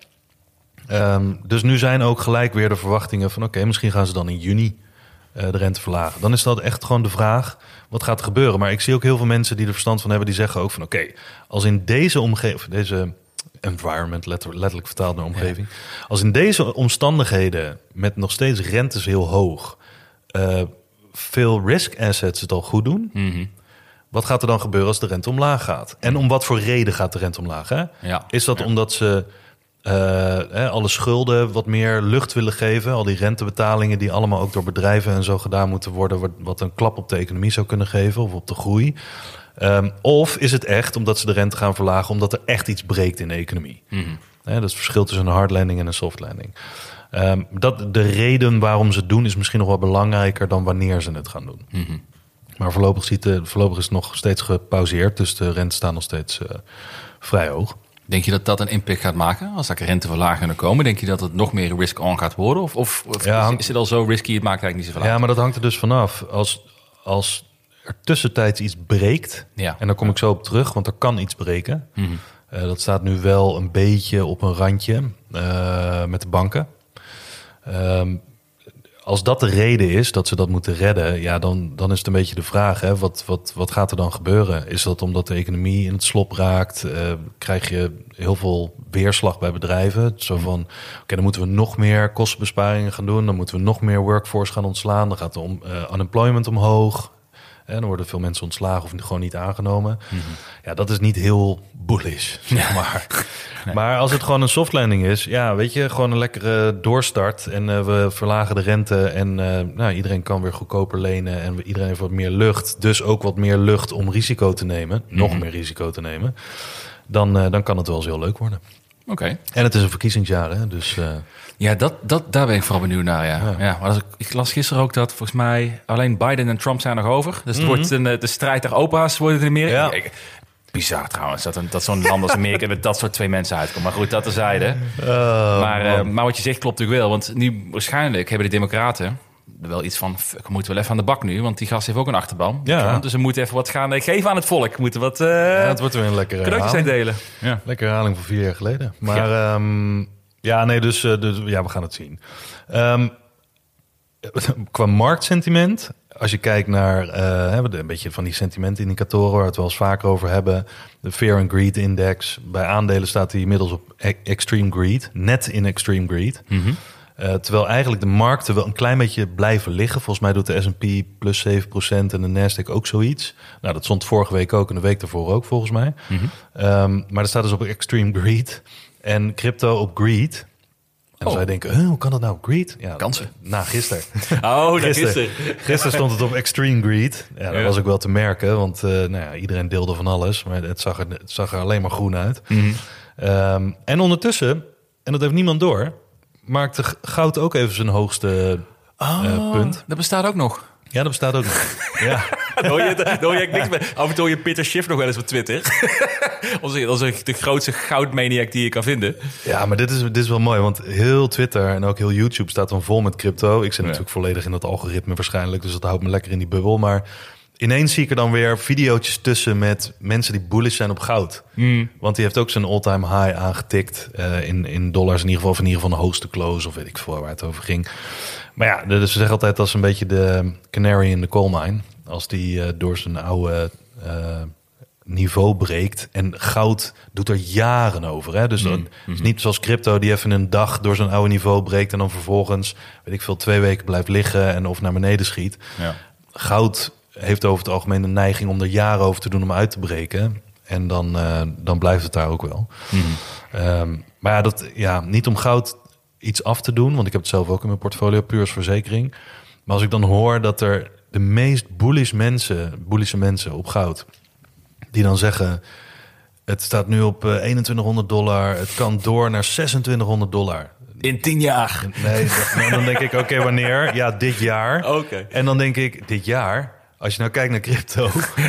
Um, dus nu zijn ook gelijk weer de verwachtingen van, oké, okay, misschien gaan ze dan in juni uh, de rente verlagen. Dan is dat echt gewoon de vraag, wat gaat er gebeuren? Maar ik zie ook heel veel mensen die er verstand van hebben, die zeggen ook van, oké, okay, als in deze omgeving, deze environment, letter, letterlijk vertaald naar omgeving, ja. Als in deze omstandigheden met nog steeds rentes heel hoog, uh, veel risk assets het al goed doen, Mm-hmm. wat gaat er dan gebeuren als de rente omlaag gaat? En om wat voor reden gaat de rente omlaag? Hè? Ja. Is dat ja. omdat ze uh, hè, alle schulden wat meer lucht willen geven? Al die rentebetalingen die allemaal ook door bedrijven en zo gedaan moeten worden, wat, wat een klap op de economie zou kunnen geven of op de groei? Um, of is het echt omdat ze de rente gaan verlagen omdat er echt iets breekt in de economie? Mm-hmm. Hè, dat is het verschil tussen een hard landing en een soft landing. Um, dat, de reden waarom ze het doen is misschien nog wel belangrijker dan wanneer ze het gaan doen. Mm-hmm. Maar voorlopig, ziet de, voorlopig is het nog steeds gepauzeerd. Dus de rente staat nog steeds uh, vrij hoog. Denk je dat dat een impact gaat maken als er renteverlagingen komen? Denk je dat het nog meer risk-on gaat worden? Of, of, of Ja, is, is het al zo risky, het maakt eigenlijk niet zoveel uit? Ja, maar dat hangt er dus vanaf. Als, als er tussentijds iets breekt, Ja. en daar kom ik zo op terug, want er kan iets breken. Mm-hmm. Uh, dat staat nu wel een beetje op een randje uh, met de banken. Um, Als dat de reden is dat ze dat moeten redden, ja, dan, dan is het een beetje de vraag, hè, wat, wat, wat gaat er dan gebeuren? Is dat omdat de economie in het slop raakt? Uh, krijg je heel veel weerslag bij bedrijven? Zo van, oké, okay, dan moeten we nog meer kostenbesparingen gaan doen. Dan moeten we nog meer workforce gaan ontslaan. Dan gaat de om, uh, unemployment omhoog. En dan worden veel mensen ontslagen of gewoon niet aangenomen. Mm-hmm. Ja, dat is niet heel bullish, zeg maar. Nee. Maar als het gewoon een soft landing is, ja, weet je, gewoon een lekkere doorstart. En uh, we verlagen de rente en uh, nou, iedereen kan weer goedkoper lenen. En we, iedereen heeft wat meer lucht. Dus ook wat meer lucht om risico te nemen. Mm-hmm. Nog meer risico te nemen. Dan, uh, dan kan het wel eens heel leuk worden. Oké. Okay. En het is een verkiezingsjaar, hè, dus... Uh, Ja, dat, dat, daar ben ik vooral benieuwd naar, ja. ja. ja maar als ik, ik las gisteren ook dat volgens mij alleen Biden en Trump zijn nog over. Dus het mm-hmm. wordt een, de strijd der opa's wordt het in Amerika. Ja. Bizar trouwens, dat, een, dat zo'n land als Amerika met dat soort twee mensen uitkomt. Maar goed, dat terzijde. Uh, maar, uh, maar wat je zegt klopt natuurlijk wel. Want nu waarschijnlijk hebben de democraten wel iets van, fuck, we moeten wel even aan de bak nu. Want die gast heeft ook een achterban. Ja. Dus we moeten even wat gaan geven aan het volk. We moeten wat uh, Ja, het wordt weer een lekkere cadeautjes herhaling. uitdelen. Ja. Lekkere herhaling van vier jaar geleden. Maar ja, um, ja nee, dus, uh, dus ja, we gaan het zien. Um, qua marktsentiment, als je kijkt naar uh, een beetje van die sentimentindicatoren waar we het wel eens vaker over hebben. De Fear and Greed Index. Bij aandelen staat hij inmiddels op e- Extreme Greed. Net in Extreme Greed. Mm-hmm. Uh, terwijl eigenlijk de markten wel een klein beetje blijven liggen. Volgens mij doet de S en P plus zeven procent en de Nasdaq ook zoiets. Nou, dat stond vorige week ook en de week daarvoor ook volgens mij. Mm-hmm. Um, maar er staat dus op Extreme Greed en crypto op Greed. En dan Oh. zou je denken, huh, hoe kan dat nou? Greed? Ja, Kansen. Na gisteren. Oh, dat Gisteren. gisteren. Gisteren stond het op Extreme Greed. Ja, dat Ja. was ook wel te merken, want uh, nou ja, iedereen deelde van alles. Maar het zag er, het zag er alleen maar groen uit. Mm-hmm. Um, en ondertussen, en dat heeft niemand door, maakte goud ook even zijn hoogste Oh, uh, punt. dat bestaat ook nog. Ja, dat bestaat ook nog. Ja. Daar hoor je, daar hoor je niks mee. Af en toe hoor je Peter Schiff nog wel eens op Twitter. onze, onze, de grootste goudmaniac die je kan vinden. Ja, maar dit is, dit is wel mooi, want heel Twitter en ook heel YouTube staat dan vol met crypto. Ik zit Ja. natuurlijk volledig in dat algoritme waarschijnlijk, dus dat houdt me lekker in die bubbel. Maar ineens zie ik er dan weer videootjes tussen met mensen die bullish zijn op goud. Mm. Want die heeft ook zijn all-time high aangetikt uh, in, in dollars in ieder geval, of in ieder geval de hoogste close, of weet ik veel waar het over ging. Maar ja, dus ze zeggen altijd dat is een beetje de canary in the coal mine. Als die uh, door zijn oude uh, niveau breekt. En goud doet er jaren over. Hè? Dus Mm. dat is niet zoals crypto die even een dag door zijn oude niveau breekt en dan vervolgens, weet ik veel, twee weken blijft liggen en of naar beneden schiet. Ja. Goud heeft over het algemeen de neiging om er jaren over te doen om uit te breken. En dan, uh, dan blijft het daar ook wel. Mm. Um, maar ja, dat, ja, niet om goud iets af te doen, want ik heb het zelf ook in mijn portfolio, puur als verzekering. Maar als ik dan hoor dat er de meest bullish mensen, bullische mensen op goud, die dan zeggen, het staat nu op uh, eenentwintighonderd dollar, het kan door naar zesentwintighonderd dollar. In tien jaar. Nee, dat, dan denk ik, oké, okay, wanneer? Ja, dit jaar. Oké. Okay. En dan denk ik, dit jaar, als je nou kijkt naar crypto,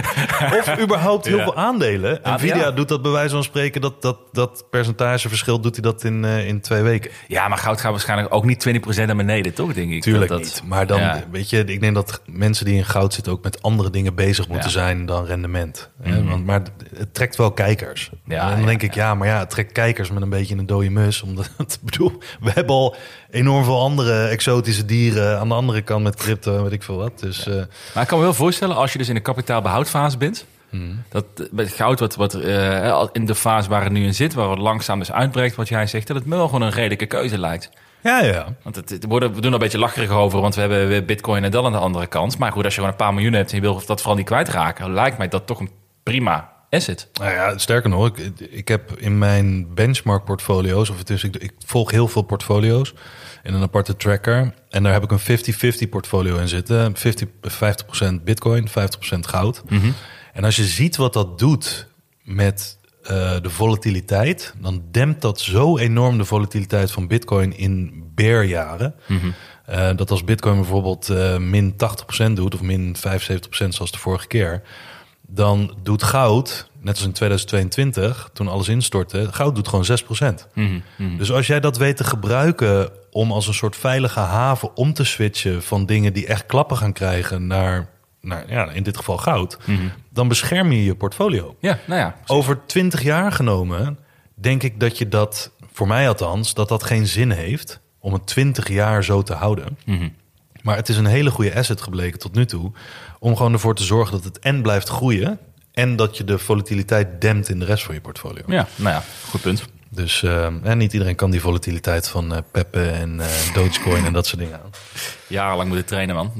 of überhaupt heel Ja. veel aandelen. Ah, Nvidia ja. doet dat bij wijze van spreken, dat, dat, dat percentageverschil doet hij dat in, uh, in twee weken. Ja, maar goud gaat waarschijnlijk ook niet twintig procent naar beneden, toch, denk ik? Tuurlijk dat, dat... niet. Maar dan, Ja. weet je, ik denk dat mensen die in goud zitten ook met andere dingen bezig moeten Ja. zijn dan rendement. Mm-hmm. Hè? Want, maar het trekt wel kijkers. Ja, en dan ja, denk ik, ja. ja, maar ja, het trekt kijkers met een beetje een dode mus. Omdat, ik bedoel, we hebben al enorm veel andere exotische dieren aan de andere kant met crypto en weet ik veel wat. Dus, Ja. uh, Maar ik kan me wel voorstellen, als je dus in de kapitaalbehoudfase bent, hmm. dat met goud wat, wat uh, in de fase waar het nu in zit, waar het langzaam dus uitbreekt, wat jij zegt, dat het me wel gewoon een redelijke keuze lijkt. Ja, ja. Want het, het worden, we doen er een beetje lacherig over, want we hebben weer Bitcoin en dat aan de andere kant. Maar goed, als je gewoon een paar miljoen hebt en je wil dat vooral niet kwijtraken, lijkt mij dat toch een prima asset. Nou ja, sterker nog, ik, ik heb in mijn benchmark portfolio's, of het is, ik, ik volg heel veel portfolio's in een aparte tracker. En daar heb ik een vijftig vijftig portfolio in zitten. vijftig, vijftig procent Bitcoin, vijftig procent goud. Mm-hmm. En als je ziet wat dat doet met uh, de volatiliteit, dan dempt dat zo enorm de volatiliteit van Bitcoin in bearjaren. Mm-hmm. Uh, dat als Bitcoin bijvoorbeeld uh, min tachtig procent doet, of min vijfenzeventig procent zoals de vorige keer, dan doet goud, net als in tweeduizend tweeëntwintig, toen alles instortte, goud doet gewoon zes procent. Mm-hmm. Mm-hmm. Dus als jij dat weet te gebruiken om als een soort veilige haven om te switchen van dingen die echt klappen gaan krijgen naar, naar ja, in dit geval goud, Mm-hmm. dan bescherm je je portfolio. Ja, nou ja. Over twintig jaar genomen denk ik dat je dat, voor mij althans, dat dat geen zin heeft om het twintig jaar zo te houden. Mm-hmm. Maar het is een hele goede asset gebleken tot nu toe, om gewoon ervoor te zorgen dat het en blijft groeien en dat je de volatiliteit dempt in de rest van je portfolio. Ja, nou ja, goed punt. Dus uh, en niet iedereen kan die volatiliteit van uh, Pepe en uh, Dogecoin en dat soort dingen aan. Jarenlang moeten trainen, man.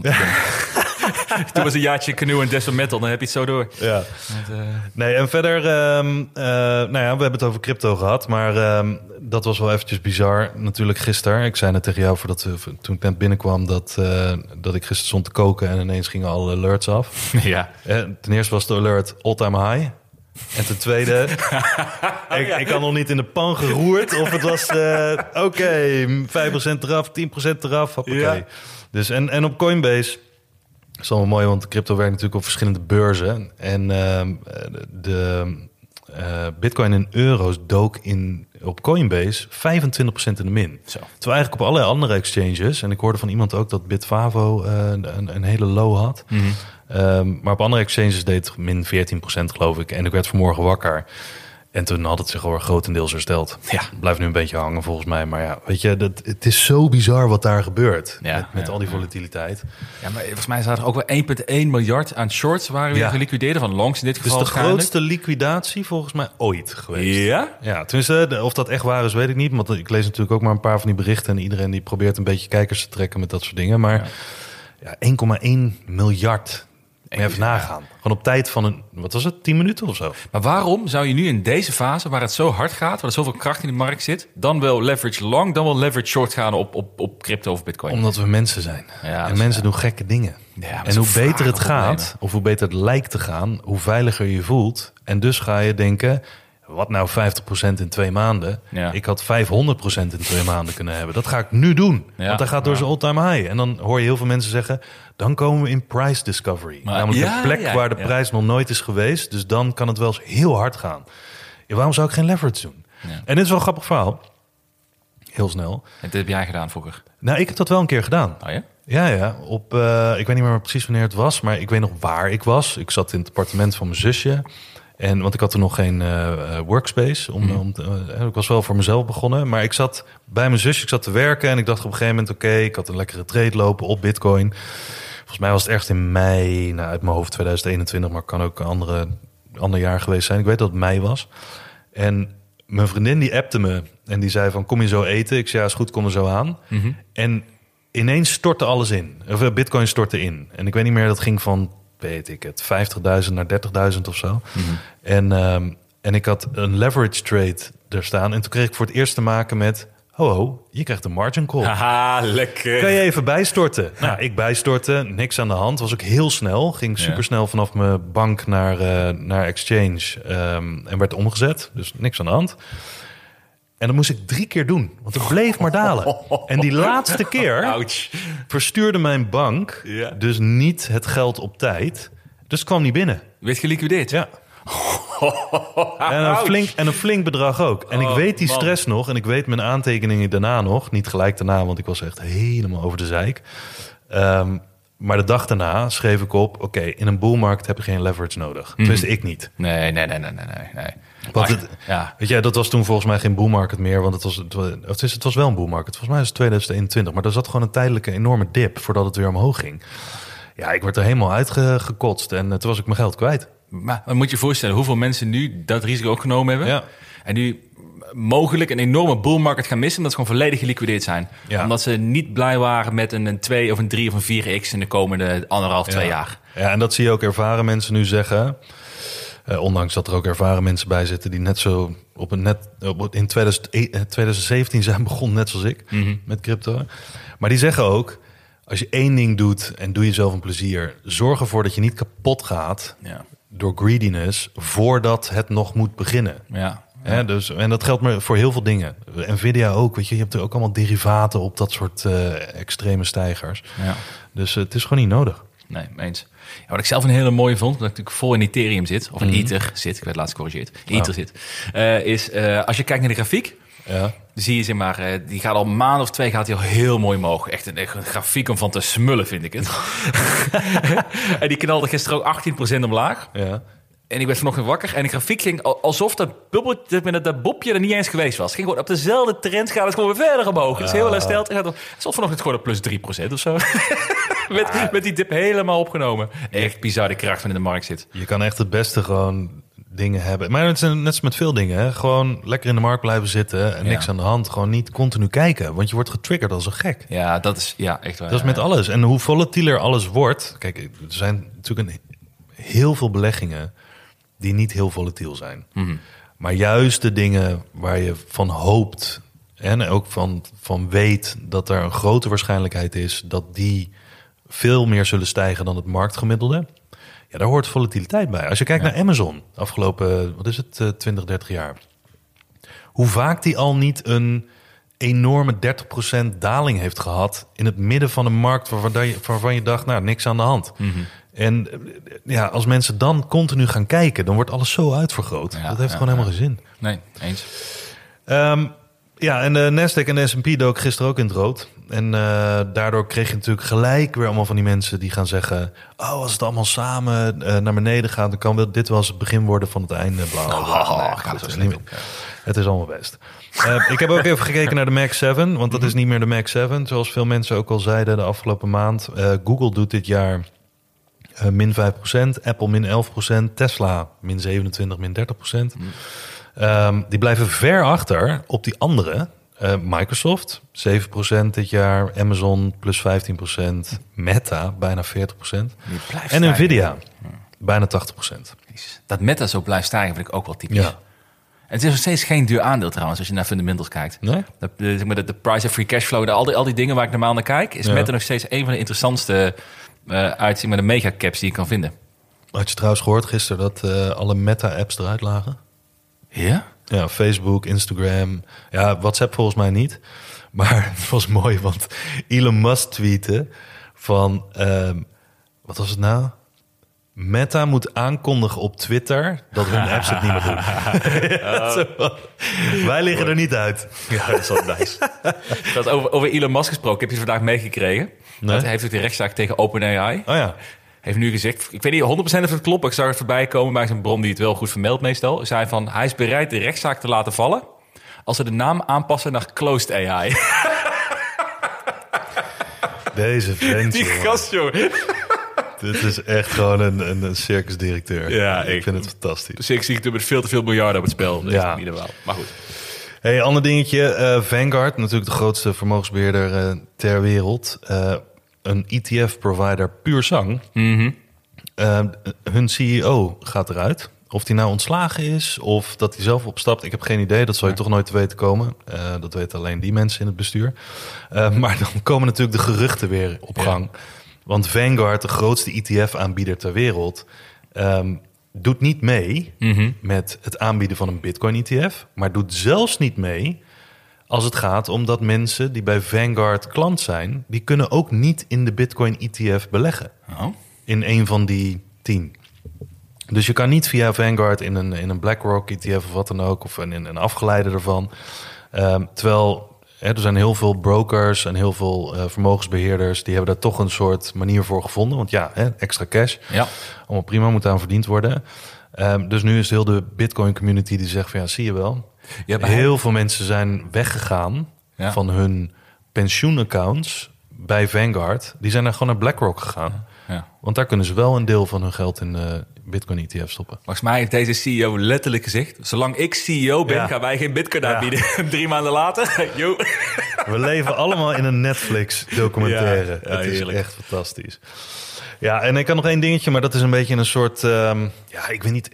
Toen was een jaartje canoe en Desert Metal, dan heb je het zo door. Ja. Want, uh... Nee, en verder, um, uh, nou ja, we hebben het over crypto gehad, maar um, dat was wel eventjes bizar. Natuurlijk gisteren, ik zei net tegen jou voordat we, toen ik net binnenkwam, dat, uh, dat ik gisteren stond te koken en ineens gingen alle alerts af. ja. Uh, ten eerste was de alert all-time high. En ten tweede, ik, ik had nog niet in de pan geroerd of het was, uh, oké, okay, vijf procent eraf, tien procent eraf, hoppakee. Ja. Dus en, en op Coinbase, dat is allemaal mooi, want crypto werkt natuurlijk op verschillende beurzen. En uh, de uh, Bitcoin in euro's dook in op Coinbase vijfentwintig procent in de min. Zo. Terwijl eigenlijk op allerlei andere exchanges... en ik hoorde van iemand ook dat Bitvavo uh, een, een hele low had. Mm-hmm. Um, maar op andere exchanges deed het min veertien procent, geloof ik. En ik werd vanmorgen wakker. En toen had het zich alweer grotendeels hersteld. Ja. Het blijft nu een beetje hangen volgens mij. Maar ja, weet je, dat, het is zo bizar wat daar gebeurt. Ja, met met ja, al die ja. volatiliteit. Ja, maar volgens mij zaten er ook wel één komma één miljard aan shorts waren weer Ja. geliquideerd. Van longs in dit Het geval is de waarschijnlijk. grootste liquidatie volgens mij ooit geweest. Ja? Ja, tenminste, de- of dat echt waar is, weet ik niet. Want ik lees natuurlijk ook maar een paar van die berichten. En iedereen die probeert een beetje kijkers te trekken met dat soort dingen. Maar ja. Ja, één komma één miljard. Moet je even nagaan. Gewoon op tijd van een, wat was het, tien minuten of zo? Maar waarom zou je nu in deze fase, waar het zo hard gaat, waar er zoveel kracht in de markt zit, dan wel leverage long, dan wel leverage short gaan op, op, op crypto of bitcoin? Omdat we mensen zijn. Ja, dat en is- mensen ja. doen gekke dingen. Ja, maar en zo hoe beter vage het gaat, problemen. of hoe beter het lijkt te gaan, hoe veiliger je je voelt. En dus ga je denken, wat nou vijftig procent in twee maanden? Ja. Ik had vijfhonderd procent in twee maanden kunnen hebben. Dat ga ik nu doen, Ja, want hij gaat door ja. zijn all-time high. En dan hoor je heel veel mensen zeggen, dan komen we in price discovery. Maar- Namelijk ja, een plek ja, waar de ja. prijs nog nooit is geweest. Dus dan kan het wel eens heel hard gaan. Ja, waarom zou ik geen leverage doen? Ja. En dit is wel een grappig verhaal. Heel snel. En dit heb jij gedaan vroeger. Nou, ik heb dat wel een keer gedaan. Oh ja? Ja, ja. Op, uh, ik weet niet meer precies wanneer het was, maar ik weet nog waar ik was. Ik zat in het appartement van mijn zusje. En, want ik had er nog geen uh, workspace. Om, Mm. om te, uh, ik was wel voor mezelf begonnen. Maar ik zat bij mijn zusje, ik zat te werken. En ik dacht op een gegeven moment, oké, okay, ik had een lekkere trade lopen op Bitcoin. Volgens mij was het echt in mei, nou, uit mijn hoofd twintig eenentwintig. Maar het kan ook een andere, ander jaar geweest zijn. Ik weet dat het mei was. En mijn vriendin die appte me. En die zei van, kom je zo eten? Ik zei, ja, is goed, kom er zo aan. Mm-hmm. En ineens stortte alles in. Of Bitcoin stortte in. En ik weet niet meer, dat ging van, weet ik het, vijftigduizend naar dertigduizend of zo. Mm-hmm. En, um, en ik had een leverage trade er staan. En toen kreeg ik voor het eerst te maken met, ho, ho, je krijgt een margin call. Haha, lekker. Kan je even bijstorten? Nou, ik bijstortte, niks aan de hand. Was ook heel snel. Ging supersnel vanaf mijn bank naar, uh, naar exchange. Um, en werd omgezet. Dus niks aan de hand. En dat moest ik drie keer doen. Want het bleef maar dalen. En die laatste keer Ouch. verstuurde mijn bank Ja. dus niet het geld op tijd. Dus het kwam niet binnen. Werd geliquideerd? Ja. En een, flink, en een flink bedrag ook. En ik Oh, weet die man. stress nog. En ik weet mijn aantekeningen daarna nog. Niet gelijk daarna, want ik was echt helemaal over de zeik. Um, maar de dag daarna schreef ik op, oké, okay, in een bullmarkt heb je geen leverage nodig. Mhm. Tenminste, ik niet. Nee, nee, nee, nee, nee, nee. nee. Want Maar- het, ja. weet jij, dat was toen volgens mij geen bullmarket meer. Want het was, het was, het is, het was wel een bullmarket. Volgens mij is het twintig eenentwintig. Maar er zat gewoon een tijdelijke enorme dip voordat het weer omhoog ging. Ja, ik werd er helemaal uitgekotst. En uh, toen was ik mijn geld kwijt. Maar dan moet je je voorstellen hoeveel mensen nu dat risico ook genomen hebben. Ja. En nu mogelijk een enorme bullmarket gaan missen, omdat ze gewoon volledig geliquideerd zijn. Ja. Omdat ze niet blij waren met een, een twee of een drie of een vier x in de komende anderhalf, twee ja. jaar. Ja, en dat zie je ook ervaren mensen nu zeggen. Uh, ondanks dat er ook ervaren mensen bij zitten die net zo op een net op, in twintig zeventien zijn begonnen, net zoals ik, Mm-hmm. met crypto. Maar die zeggen ook, als je één ding doet en doe jezelf een plezier, zorg ervoor dat je niet kapot gaat Ja. door greediness voordat het nog moet beginnen. Ja. Hè, dus, en dat geldt maar voor heel veel dingen. Nvidia ook, weet je, je hebt er ook allemaal derivaten op dat soort uh, extreme stijgers. Ja. Dus uh, het is gewoon niet nodig. Nee, eens. Ja, wat ik zelf een hele mooie vond, omdat ik natuurlijk vol in Ethereum zit, of in Mhm. Ether zit, ik werd laatst gecorrigeerd, Ether Oh. zit, uh, is uh, als je kijkt naar de grafiek, Ja. dan zie je, zeg maar, uh, die gaat al een maand of twee gaat die al heel mooi omhoog. Echt een, echt een grafiek om van te smullen, vind ik het. En die knalde gisteren ook achttien procent omlaag. Ja. En ik werd vanochtend wakker en de grafiek ging alsof dat bubbeltje, dat, dat bobje er niet eens geweest was. Het ging gewoon op dezelfde trend, gaat het gewoon weer verder omhoog. Het is heel hersteld. Het stond vanochtend gewoon op plus drie procent of zo. met, met die dip helemaal opgenomen. Echt bizar de kracht van in de markt zit. Je kan echt het beste gewoon dingen hebben. Maar het is net als met veel dingen. Hè? Gewoon lekker in de markt blijven zitten en Ja. niks aan de hand. Gewoon niet continu kijken, want je wordt getriggerd als een gek. Ja, dat is ja, echt waar. Dat is met alles. En hoe volatieler alles wordt. Kijk, er zijn natuurlijk een, heel veel beleggingen die niet heel volatiel zijn. Mm-hmm. Maar juist de dingen waar je van hoopt en ook van, van weet dat er een grote waarschijnlijkheid is dat die veel meer zullen stijgen dan het marktgemiddelde. Ja, daar hoort volatiliteit bij. Als je kijkt Ja. naar Amazon, afgelopen, wat is het, twintig, dertig jaar. Hoe vaak die al niet een enorme dertig procent daling heeft gehad in het midden van een markt waarvan je, waarvan je dacht, nou, niks aan de hand. Mm-hmm. En ja, als mensen dan continu gaan kijken, dan wordt alles zo uitvergroot. Ja, dat heeft ja, gewoon helemaal ja. geen zin. Nee, eens. Um, ja, en de Nasdaq en de S en P dook gisteren ook in het rood. En uh, daardoor kreeg je natuurlijk gelijk weer allemaal van die mensen die gaan zeggen... oh, als het allemaal samen uh, naar beneden gaat... dan kan wel, dit wel eens het begin worden van het einde. Bla, bla, bla. Oh, Nee, gaat het, zo is slim niet, op. het is allemaal best. Uh, ik heb ook even gekeken naar de Mac zeven... want dat is niet meer de Mac zeven. Zoals veel mensen ook al zeiden de afgelopen maand. Uh, Google doet dit jaar uh, min vijf procent, Apple min elf procent... Tesla min zevenentwintig, min dertig procent. Mm. Um, die blijven ver achter op die andere... Uh, Microsoft, zeven procent dit jaar. Amazon, plus vijftien procent. Meta, bijna veertig procent. En stijgen. Nvidia, ja. bijna tachtig procent. Dat Meta zo blijft stijgen vind ik ook wel typisch. Ja. En het is nog steeds geen duur aandeel trouwens, als je naar fundamentals kijkt. Nee? De, de, de, de price of free cashflow, de, al, die, al die dingen waar ik normaal naar kijk... is ja. Meta nog steeds een van de interessantste uh, uitzien met de megacaps die je kan vinden. Had je trouwens gehoord gisteren dat uh, alle Meta-apps eruit lagen? Ja? Ja, Facebook, Instagram. Ja, WhatsApp volgens mij niet. Maar het was mooi, want Elon Musk tweette van... Um, wat was het nou? Meta moet aankondigen op Twitter dat hun apps het niet meer doen. Ja, zo. Wij liggen er niet uit. Ja, dat is wel nice. Dat over, over Elon Musk gesproken, heb je vandaag meegekregen? Nee? Dat hij heeft ook de rechtszaak tegen OpenAI. Oh ja. Heeft nu gezegd, ik weet niet honderd procent of het klopt, ik zag het voorbij komen bij zijn bron die het wel goed vermeldt meestal. Zei van, hij is bereid de rechtszaak te laten vallen als ze de naam aanpassen naar Closed A I. Deze vent, Die gast, joh. Dit is echt gewoon een, een, een circusdirecteur. Ja, ik, ik vind het fantastisch. Dus ik zie het met veel te veel miljarden op het spel. Dat ja. is niet wel. Maar goed. Hey, ander dingetje. Uh, Vanguard, natuurlijk de grootste vermogensbeheerder uh, ter wereld. Uh, een E T F-provider puur zang. Mm-hmm. Uh, hun C E O gaat eruit. Of die nou ontslagen is of dat hij zelf opstapt. Ik heb geen idee. Dat zal je ja. toch nooit te weten komen. Uh, dat weten alleen die mensen in het bestuur. Uh, maar dan komen natuurlijk de geruchten weer op gang. Ja. Want Vanguard, de grootste E T F-aanbieder ter wereld... Um, doet niet mee mm-hmm. met het aanbieden van een Bitcoin-E T F... maar doet zelfs niet mee als het gaat om dat mensen die bij Vanguard klant zijn... die kunnen ook niet in de Bitcoin-E T F beleggen. Oh. In een van die tien. Dus je kan niet via Vanguard in een, in een BlackRock E T F of wat dan ook... of in een afgeleide ervan. Um, terwijl... Er zijn heel veel brokers en heel veel uh, vermogensbeheerders... die hebben daar toch een soort manier voor gevonden. Want ja, hè, extra cash. Ja. Allemaal prima, moet aan verdiend worden. Um, dus nu is heel de Bitcoin-community die zegt van... ja, zie je wel. Ja, heel hij... veel mensen zijn weggegaan ja. van hun pensioenaccounts bij Vanguard. Die zijn naar gewoon naar BlackRock gegaan. Ja. Want daar kunnen ze wel een deel van hun geld in... Uh, Bitcoin-E T F stoppen. Volgens mij heeft deze C E O letterlijk gezegd... zolang ik C E O ben, ja. gaan wij geen Bitcoin aanbieden. Ja. Drie maanden later, yo. We leven allemaal in een Netflix-documentaire. Ja, ja, het is heerlijk. echt fantastisch. Ja, en ik kan nog één dingetje... maar dat is een beetje een soort... Um, ja, ik weet niet...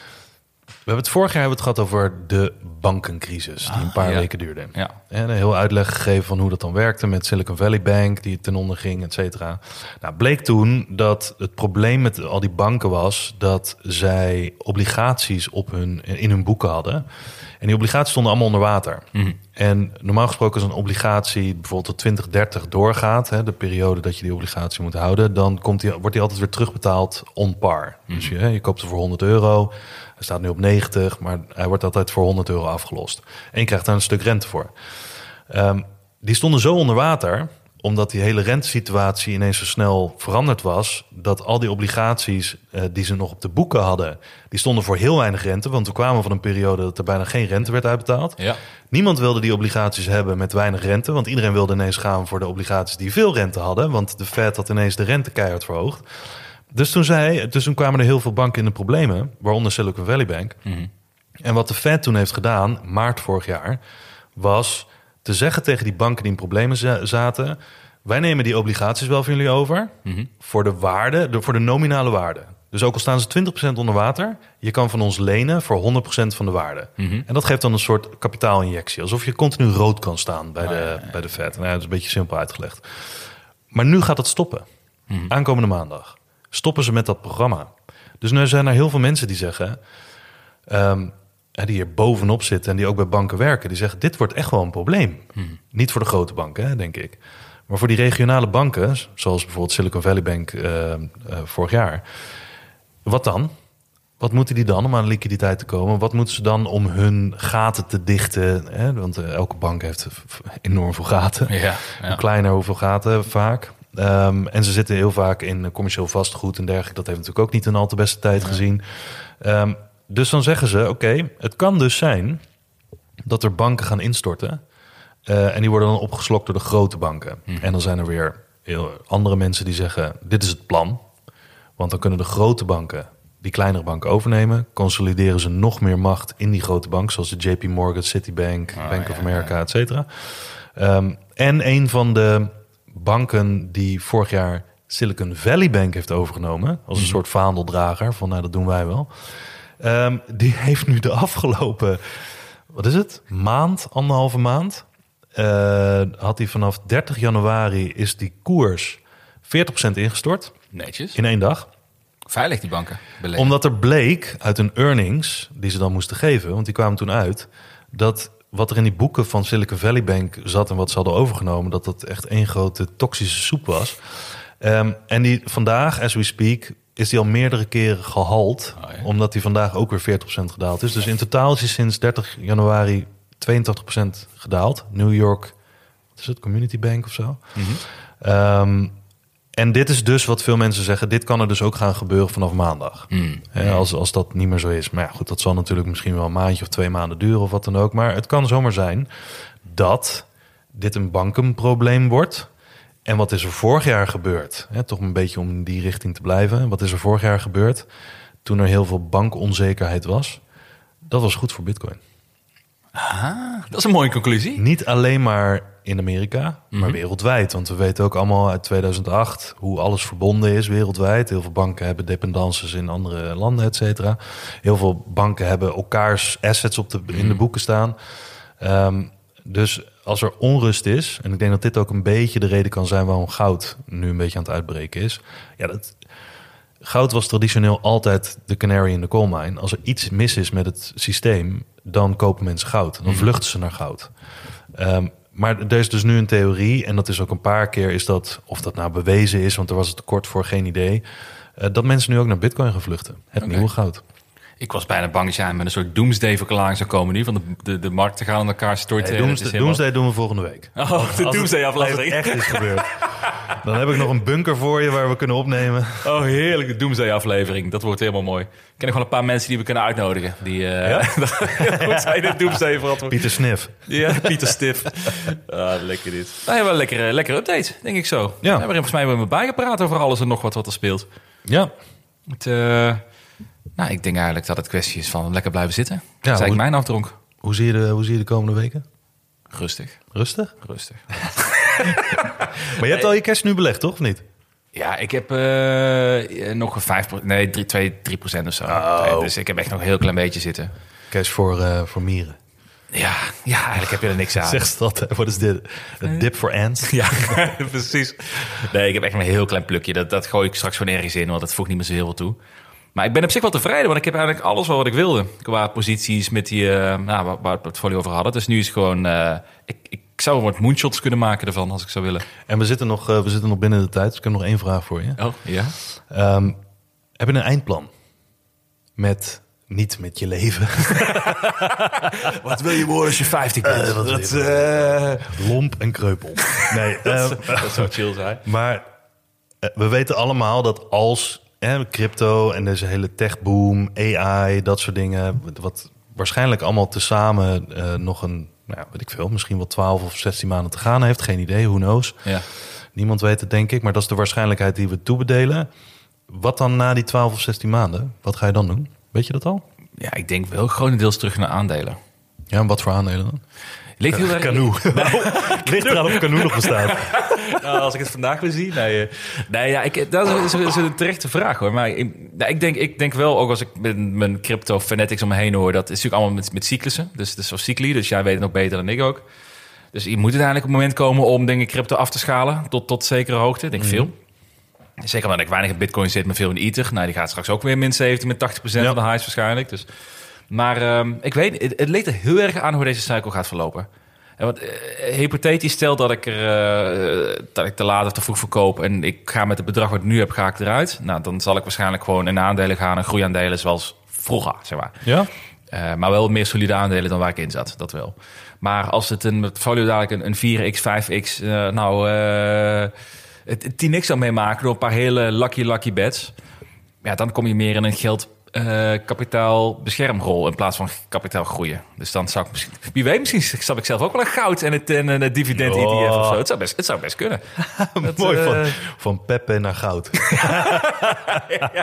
We hebben het vorig jaar hebben we het gehad over de bankencrisis... die een paar ah, ja. weken duurde. Ja. En een heel uitleg gegeven van hoe dat dan werkte... met Silicon Valley Bank, die ten onder ging, et cetera. Nou, bleek toen dat het probleem met al die banken was... dat zij obligaties op hun, in hun boeken hadden. En die obligaties stonden allemaal onder water. Mm-hmm. En normaal gesproken als een obligatie bijvoorbeeld tot twintig dertig doorgaat... Hè, de periode dat je die obligatie moet houden... dan komt die, wordt die altijd weer terugbetaald on par. Mm-hmm. Dus je, je koopt ze voor honderd euro... Hij staat nu op negentig, maar hij wordt altijd voor honderd euro afgelost. En je krijgt daar een stuk rente voor. Um, die stonden zo onder water, omdat die hele rentesituatie ineens zo snel veranderd was... dat al die obligaties uh, die ze nog op de boeken hadden... die stonden voor heel weinig rente. Want we kwamen van een periode dat er bijna geen rente werd uitbetaald. Ja. Niemand wilde die obligaties hebben met weinig rente... want iedereen wilde ineens gaan voor de obligaties die veel rente hadden... want de Fed had ineens de rente keihard verhoogd. Dus toen, zei, dus toen kwamen er heel veel banken in de problemen, waaronder Silicon Valley Bank. Mm-hmm. En wat de Fed toen heeft gedaan, maart vorig jaar, was te zeggen tegen die banken die in problemen zaten... wij nemen die obligaties wel van jullie over mm-hmm. voor de waarde, de, voor de nominale waarde. Dus ook al staan ze twintig procent onder water, je kan van ons lenen voor honderd procent van de waarde. Mm-hmm. En dat geeft dan een soort kapitaalinjectie, alsof je continu rood kan staan bij, ah, de, ja, ja. bij de Fed. Nou, dat is een beetje simpel uitgelegd. Maar nu gaat dat stoppen, mm-hmm. aankomende maandag. Stoppen ze met dat programma. Dus nu zijn er heel veel mensen die zeggen... Um, die hier bovenop zitten en die ook bij banken werken... die zeggen, dit wordt echt wel een probleem. Hmm. Niet voor de grote banken, hè, denk ik. Maar voor die regionale banken... zoals bijvoorbeeld Silicon Valley Bank uh, uh, vorig jaar... wat dan? wat moeten die dan om aan liquiditeit te komen? Wat moeten ze dan om hun gaten te dichten? Hè? Want uh, elke bank heeft enorm veel gaten. Ja, ja. Hoe kleiner, hoeveel gaten vaak. Um, en ze zitten heel vaak in commercieel vastgoed en dergelijke. Dat heeft natuurlijk ook niet een al te beste tijd ja. gezien. Um, dus dan zeggen ze, oké, okay, het kan dus zijn dat er banken gaan instorten. Uh, en die worden dan opgeslokt door de grote banken. Hmm. En dan zijn er weer heel andere mensen die zeggen, dit is het plan. Want dan kunnen de grote banken die kleinere banken overnemen. Consolideren ze nog meer macht in die grote bank, zoals de J P Morgan, Citibank, oh, Bank ja, of America, ja. et cetera. Um, en een van de banken die vorig jaar Silicon Valley Bank heeft overgenomen, als een mm-hmm. soort vaandeldrager, van nou, dat doen wij wel. Um, die heeft nu de afgelopen, wat is het, maand, anderhalve maand, uh, had hij vanaf dertig januari is die koers veertig procent ingestort. Netjes. In één dag. Veilig die banken. Beleggen. Omdat er bleek uit hun earnings, die ze dan moesten geven, want die kwamen toen uit, dat wat er in die boeken van Silicon Valley Bank zat en wat ze hadden overgenomen, dat dat echt één grote toxische soep was. Um, en die vandaag, as we speak, is die al meerdere keren gehaald, oh, ja. omdat die vandaag ook weer veertig procent gedaald is. Dus in totaal is die sinds dertig januari tweeëntachtig procent gedaald. New York, wat is het, Community Bank of zo. Mm-hmm. Um, en dit is dus wat veel mensen zeggen, dit kan er dus ook gaan gebeuren vanaf maandag. Mm. He, als, als dat niet meer zo is. Maar ja, goed, dat zal natuurlijk misschien wel een maandje of twee maanden duren of wat dan ook. Maar het kan zomaar zijn dat dit een bankenprobleem wordt. En wat is er vorig jaar gebeurd? He, toch een beetje om in die richting te blijven. Wat is er vorig jaar gebeurd toen er heel veel bankonzekerheid was? Dat was goed voor Bitcoin. Ah, dat is een mooie conclusie. Niet alleen maar in Amerika, mm-hmm. maar wereldwijd. Want we weten ook allemaal uit tweeduizend acht hoe alles verbonden is wereldwijd. Heel veel banken hebben dependances in andere landen, et cetera. Heel veel banken hebben elkaars assets op de, mm-hmm. in de boeken staan. Um, dus als er onrust is, en ik denk dat dit ook een beetje de reden kan zijn waarom goud nu een beetje aan het uitbreken is. Ja, dat, goud was traditioneel altijd de canary in the coal mine. Als er iets mis is met het systeem, dan kopen mensen goud. Dan vluchten ze naar goud. Um, maar er is dus nu een theorie, en dat is ook een paar keer, is dat, of dat nou bewezen is, want er was het tekort voor, geen idee, uh, dat mensen nu ook naar Bitcoin gaan vluchten. Het okay. nieuwe goud. Ik was bijna bang dat jij met een soort doomsday-verklaring zou komen nu, van de, de, de markten gaan aan elkaar storten. Nee, doomsday, helemaal... doomsday doen we volgende week. Oh, de doomsday-aflevering. Als het echt is gebeurd. Dan heb ik nog een bunker voor je waar we kunnen opnemen. Oh, heerlijk, de doomsday-aflevering. Dat wordt helemaal mooi. Ik ken nog wel een paar mensen die we kunnen uitnodigen. Die uh, ja? goed zijn in de doomsday verantwoord. Pieter Sniff. Ja, Pieter Sniff. Ah, lekker dit. Nou, hebben we een lekkere, lekkere update, denk ik zo. Ja. We hebben er volgens mij weer bijgepraat over alles en nog wat wat er speelt. Ja. Het, uh, nou, ik denk eigenlijk dat het kwestie is van lekker blijven zitten. Ja, dat is eigenlijk mijn afdronk. Hoe zie je de, hoe zie je de komende weken? Rustig. Rustig? Rustig. Maar je hebt al je cash nu belegd, toch? Of niet? Ja, ik heb uh, nog een vijf procent, nee, drie, twee, drie procent of zo. Oh. Dus ik heb echt nog een heel klein beetje zitten. Cash voor, uh, voor mieren. Ja, ja, eigenlijk heb je er niks aan. Zeg ze dat, wat is dit? Een dip voor ants? Ja, precies. Nee, ik heb echt een heel klein plukje. Dat, dat gooi ik straks gewoon ergens in, want dat voegt niet meer zo heel veel toe. Maar ik ben op zich wel tevreden, want ik heb eigenlijk alles wel wat ik wilde. Qua posities met die, uh, nou, waar, waar we het portfolio over hadden. Dus nu is het gewoon, uh, ik, ik zou wat moonshots kunnen maken ervan, als ik zou willen. En we zitten nog, uh, we zitten nog binnen de tijd, dus ik heb nog één vraag voor je. Oh, ja? Um, heb je een eindplan? Met, niet met je leven. Wat wil je worden als je vijftig bent? Uh, wat dat, uh... Lomp en kreupel. Nee, dat, um, dat zou chill zijn. Maar uh, we weten allemaal dat als... En crypto en deze hele techboom, A I, dat soort dingen, wat waarschijnlijk allemaal tezamen uh, nog een, nou, weet ik veel, misschien wel twaalf of zestien maanden te gaan heeft. Geen idee, who knows. Ja. Niemand weet het, denk ik, maar dat is de waarschijnlijkheid die we toebedelen. Wat dan na die twaalf of zestien maanden? Wat ga je dan doen? Weet je dat al? Ja, ik denk wel grotendeels terug naar aandelen. Ja, en wat voor aandelen dan? Ligt heel erg... Canoe. Nee. Ligt eraan of Canoe nog bestaat. Nou, als ik het vandaag weer zie. Nee, nee ja, ik, dat is, is een terechte vraag hoor. Maar ik, nou, ik, denk, ik denk wel, ook als ik met mijn crypto fanatics om me heen hoor, dat is natuurlijk allemaal met, met cyclussen. Dus het is zo cycli, dus jij weet het nog beter dan ik ook. Dus je moet uiteindelijk op het moment komen om dingen crypto af te schalen tot, tot zekere hoogte. Ik denk mm-hmm. veel. Zeker omdat ik weinig in Bitcoin zit, maar veel in Ether. Nou, die gaat straks ook weer min zeventig, min tachtig procent ja. van de highs waarschijnlijk. Dus, maar um, ik weet, het, het ligt er heel erg aan hoe deze cycle gaat verlopen. En wat, uh, hypothetisch stel dat ik er uh, dat ik te laat of te vroeg verkoop en ik ga met het bedrag wat ik nu heb, ga ik eruit. Nou, dan zal ik waarschijnlijk gewoon in aandelen gaan en groeiaandelen zoals vroeger, zeg maar. Ja? Uh, maar wel meer solide aandelen dan waar ik in zat, dat wel. Maar als het een portfolio dadelijk een, een vier x, vijf x, uh, nou, uh, tien x zou meemaken door een paar hele lucky, lucky bets. Ja, dan kom je meer in een geld uh, kapitaalbeschermrol in plaats van kapitaal groeien. Dus dan zou ik misschien, wie weet, misschien stap ik zelf ook wel een goud en het, en een dividend E T F oh. of zo. Het zou best, het zou best kunnen. Dat, Mooi, uh, van, van peppe naar goud. ja.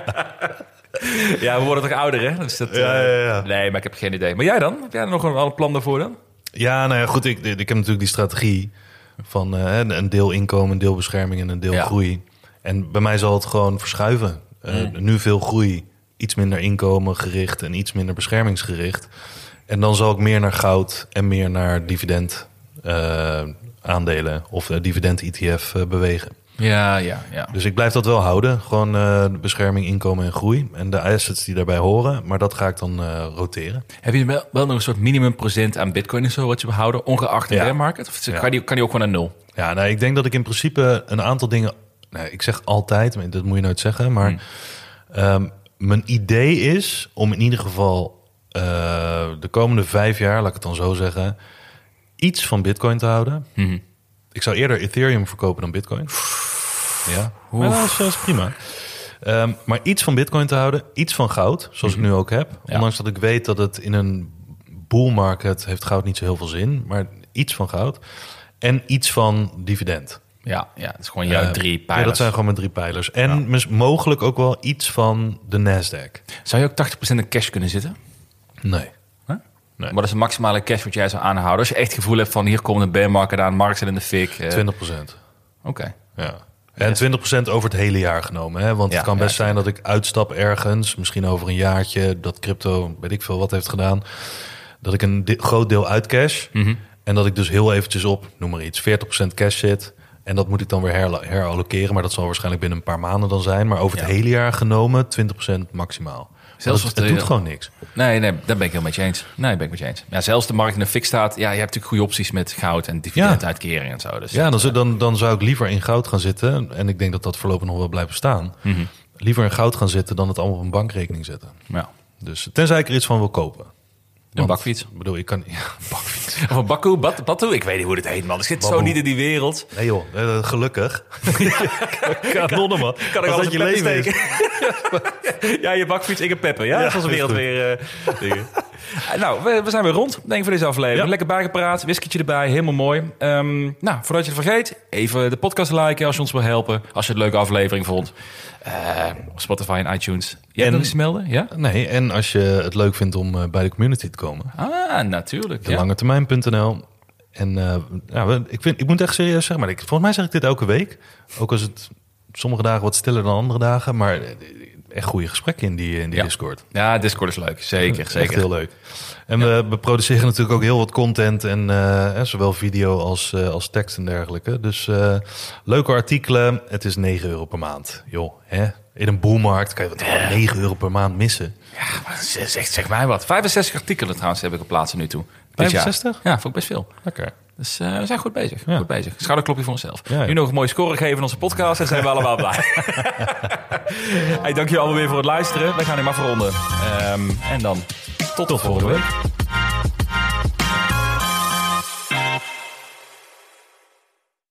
Ja, we worden toch ouder, hè? Dus dat, ja, ja, ja. Uh, nee, maar ik heb geen idee. Maar jij dan? Heb jij er nog een, een plan daarvoor dan? Ja, nou ja, goed. Ik, ik heb natuurlijk die strategie van uh, een deel inkomen, een deel bescherming en een deel ja. groei. En bij mij zal het gewoon verschuiven. Uh, mm. Nu veel groei, iets minder inkomen gericht en iets minder beschermingsgericht. En dan zal ik meer naar goud en meer naar dividend uh, aandelen of uh, dividend E T F uh, bewegen. Ja, ja, ja. Dus ik blijf dat wel houden. Gewoon uh, bescherming, inkomen en groei. En de assets die daarbij horen. Maar dat ga ik dan uh, roteren. Heb je wel, wel nog een soort minimum procent aan bitcoin en zo wat je behouden? Ongeacht de ja. bear market? Of ja. kan, die, kan die ook gewoon naar nul? Ja, nou, ik denk dat ik in principe een aantal dingen... Nou, ik zeg altijd, maar dat moet je nooit zeggen. Maar hmm. um, mijn idee is om in ieder geval uh, de komende vijf jaar... laat ik het dan zo zeggen... iets van bitcoin te houden. Hmm. Ik zou eerder Ethereum verkopen dan bitcoin. Ja, maar dat is, dat is prima. Um, maar iets van bitcoin te houden, iets van goud, zoals mm-hmm. ik nu ook heb. Ja. Ondanks dat ik weet dat het in een bull market heeft goud niet zo heel veel zin. Maar iets van goud en iets van dividend. Ja, ja, dat is gewoon jouw uh, drie pijlers. Ja, dat zijn gewoon mijn drie pijlers. En ja. mogelijk ook wel iets van de Nasdaq. Zou je ook tachtig procent in cash kunnen zitten? Nee. Nee. Maar dat is de maximale cash wat jij zou aanhouden. Als je echt het gevoel hebt van hier komt een bear market aan, markt zit in de fik. Uh... twintig procent. Oké. Okay. Ja. En twintig procent over het hele jaar genomen. Hè? Want ja, het kan best ja, zijn dat ik uitstap ergens, misschien over een jaartje, dat crypto, weet ik veel wat heeft gedaan, dat ik een di- groot deel uitcash. Mm-hmm. En dat ik dus heel eventjes op, noem maar iets, veertig procent cash zit. En dat moet ik dan weer her- herallokeren. Maar dat zal waarschijnlijk binnen een paar maanden dan zijn. Maar over ja. het hele jaar genomen twintig procent maximaal. Zelfs het, het doet gewoon niks. Nee, nee, daar ben ik heel met je eens. Nee, ben ik met je eens. Ja, zelfs de markt in de fik staat. Ja, je hebt natuurlijk goede opties met goud en dividenduitkering ja. en zo. Dus ja, dan, dan, dan zou ik liever in goud gaan zitten. En ik denk dat dat voorlopig nog wel blijft bestaan. Mm-hmm. Liever in goud gaan zitten dan het allemaal op een bankrekening zetten. Ja. Dus tenzij ik er iets van wil kopen. Een bakfiets? Ik bedoel, ik kan... Ja, een bakfiets. Of een bakkoe, bat, batu? Ik weet niet hoe het heet, man. Ik zit Baboe. Zo niet in die wereld. Nee joh, uh, gelukkig. Kanonnen, man. Kan ik altijd je leven steken? Ja, je bakfiets, ik een pepper. Ja, ja, dat is de wereld weer... Uh, nou, we, we zijn weer rond, denk ik, voor deze aflevering. Ja. Lekker bijgepraat, whiskietje erbij, helemaal mooi. Um, nou, voordat je het vergeet, even de podcast liken als je ons wil helpen. Als je het een leuke aflevering vond. Uh, Spotify en iTunes. Jij hebt nog iets te melden? Ja? Nee, en als je het leuk vindt om uh, bij de community te komen. Ah, natuurlijk. de lange termijn punt n l. En uh, ja, ik, vind, ik moet echt serieus zeggen, maar ik, volgens mij zeg ik dit elke week. Ook als het sommige dagen wat stiller dan andere dagen. Maar echt goede gesprekken in die, in die ja. Discord. Ja, Discord is leuk. Zeker, echt zeker. heel leuk. En ja. we, we produceren natuurlijk ook heel wat content. En uh, zowel video als, uh, als tekst en dergelijke. Dus uh, leuke artikelen. Het is negen euro per maand. Joh, hè? In een boelmarkt kan je wat ja. negen euro per maand missen. Ja, maar zeg, zeg mij wat. vijfenzestig artikelen trouwens heb ik geplaatst nu toe. vijfenzestig? Ja, vond ik best veel. Lekker. Dus uh, we zijn goed bezig. Ja. Goed bezig. Schouderklopje voor onszelf. Ja, ja. Nu nog een mooie score geven in onze podcast en zijn we allemaal blij. Hey, dank je allemaal weer voor het luisteren. We gaan nu maar verronden. Um, en dan tot, tot de volgende week. week.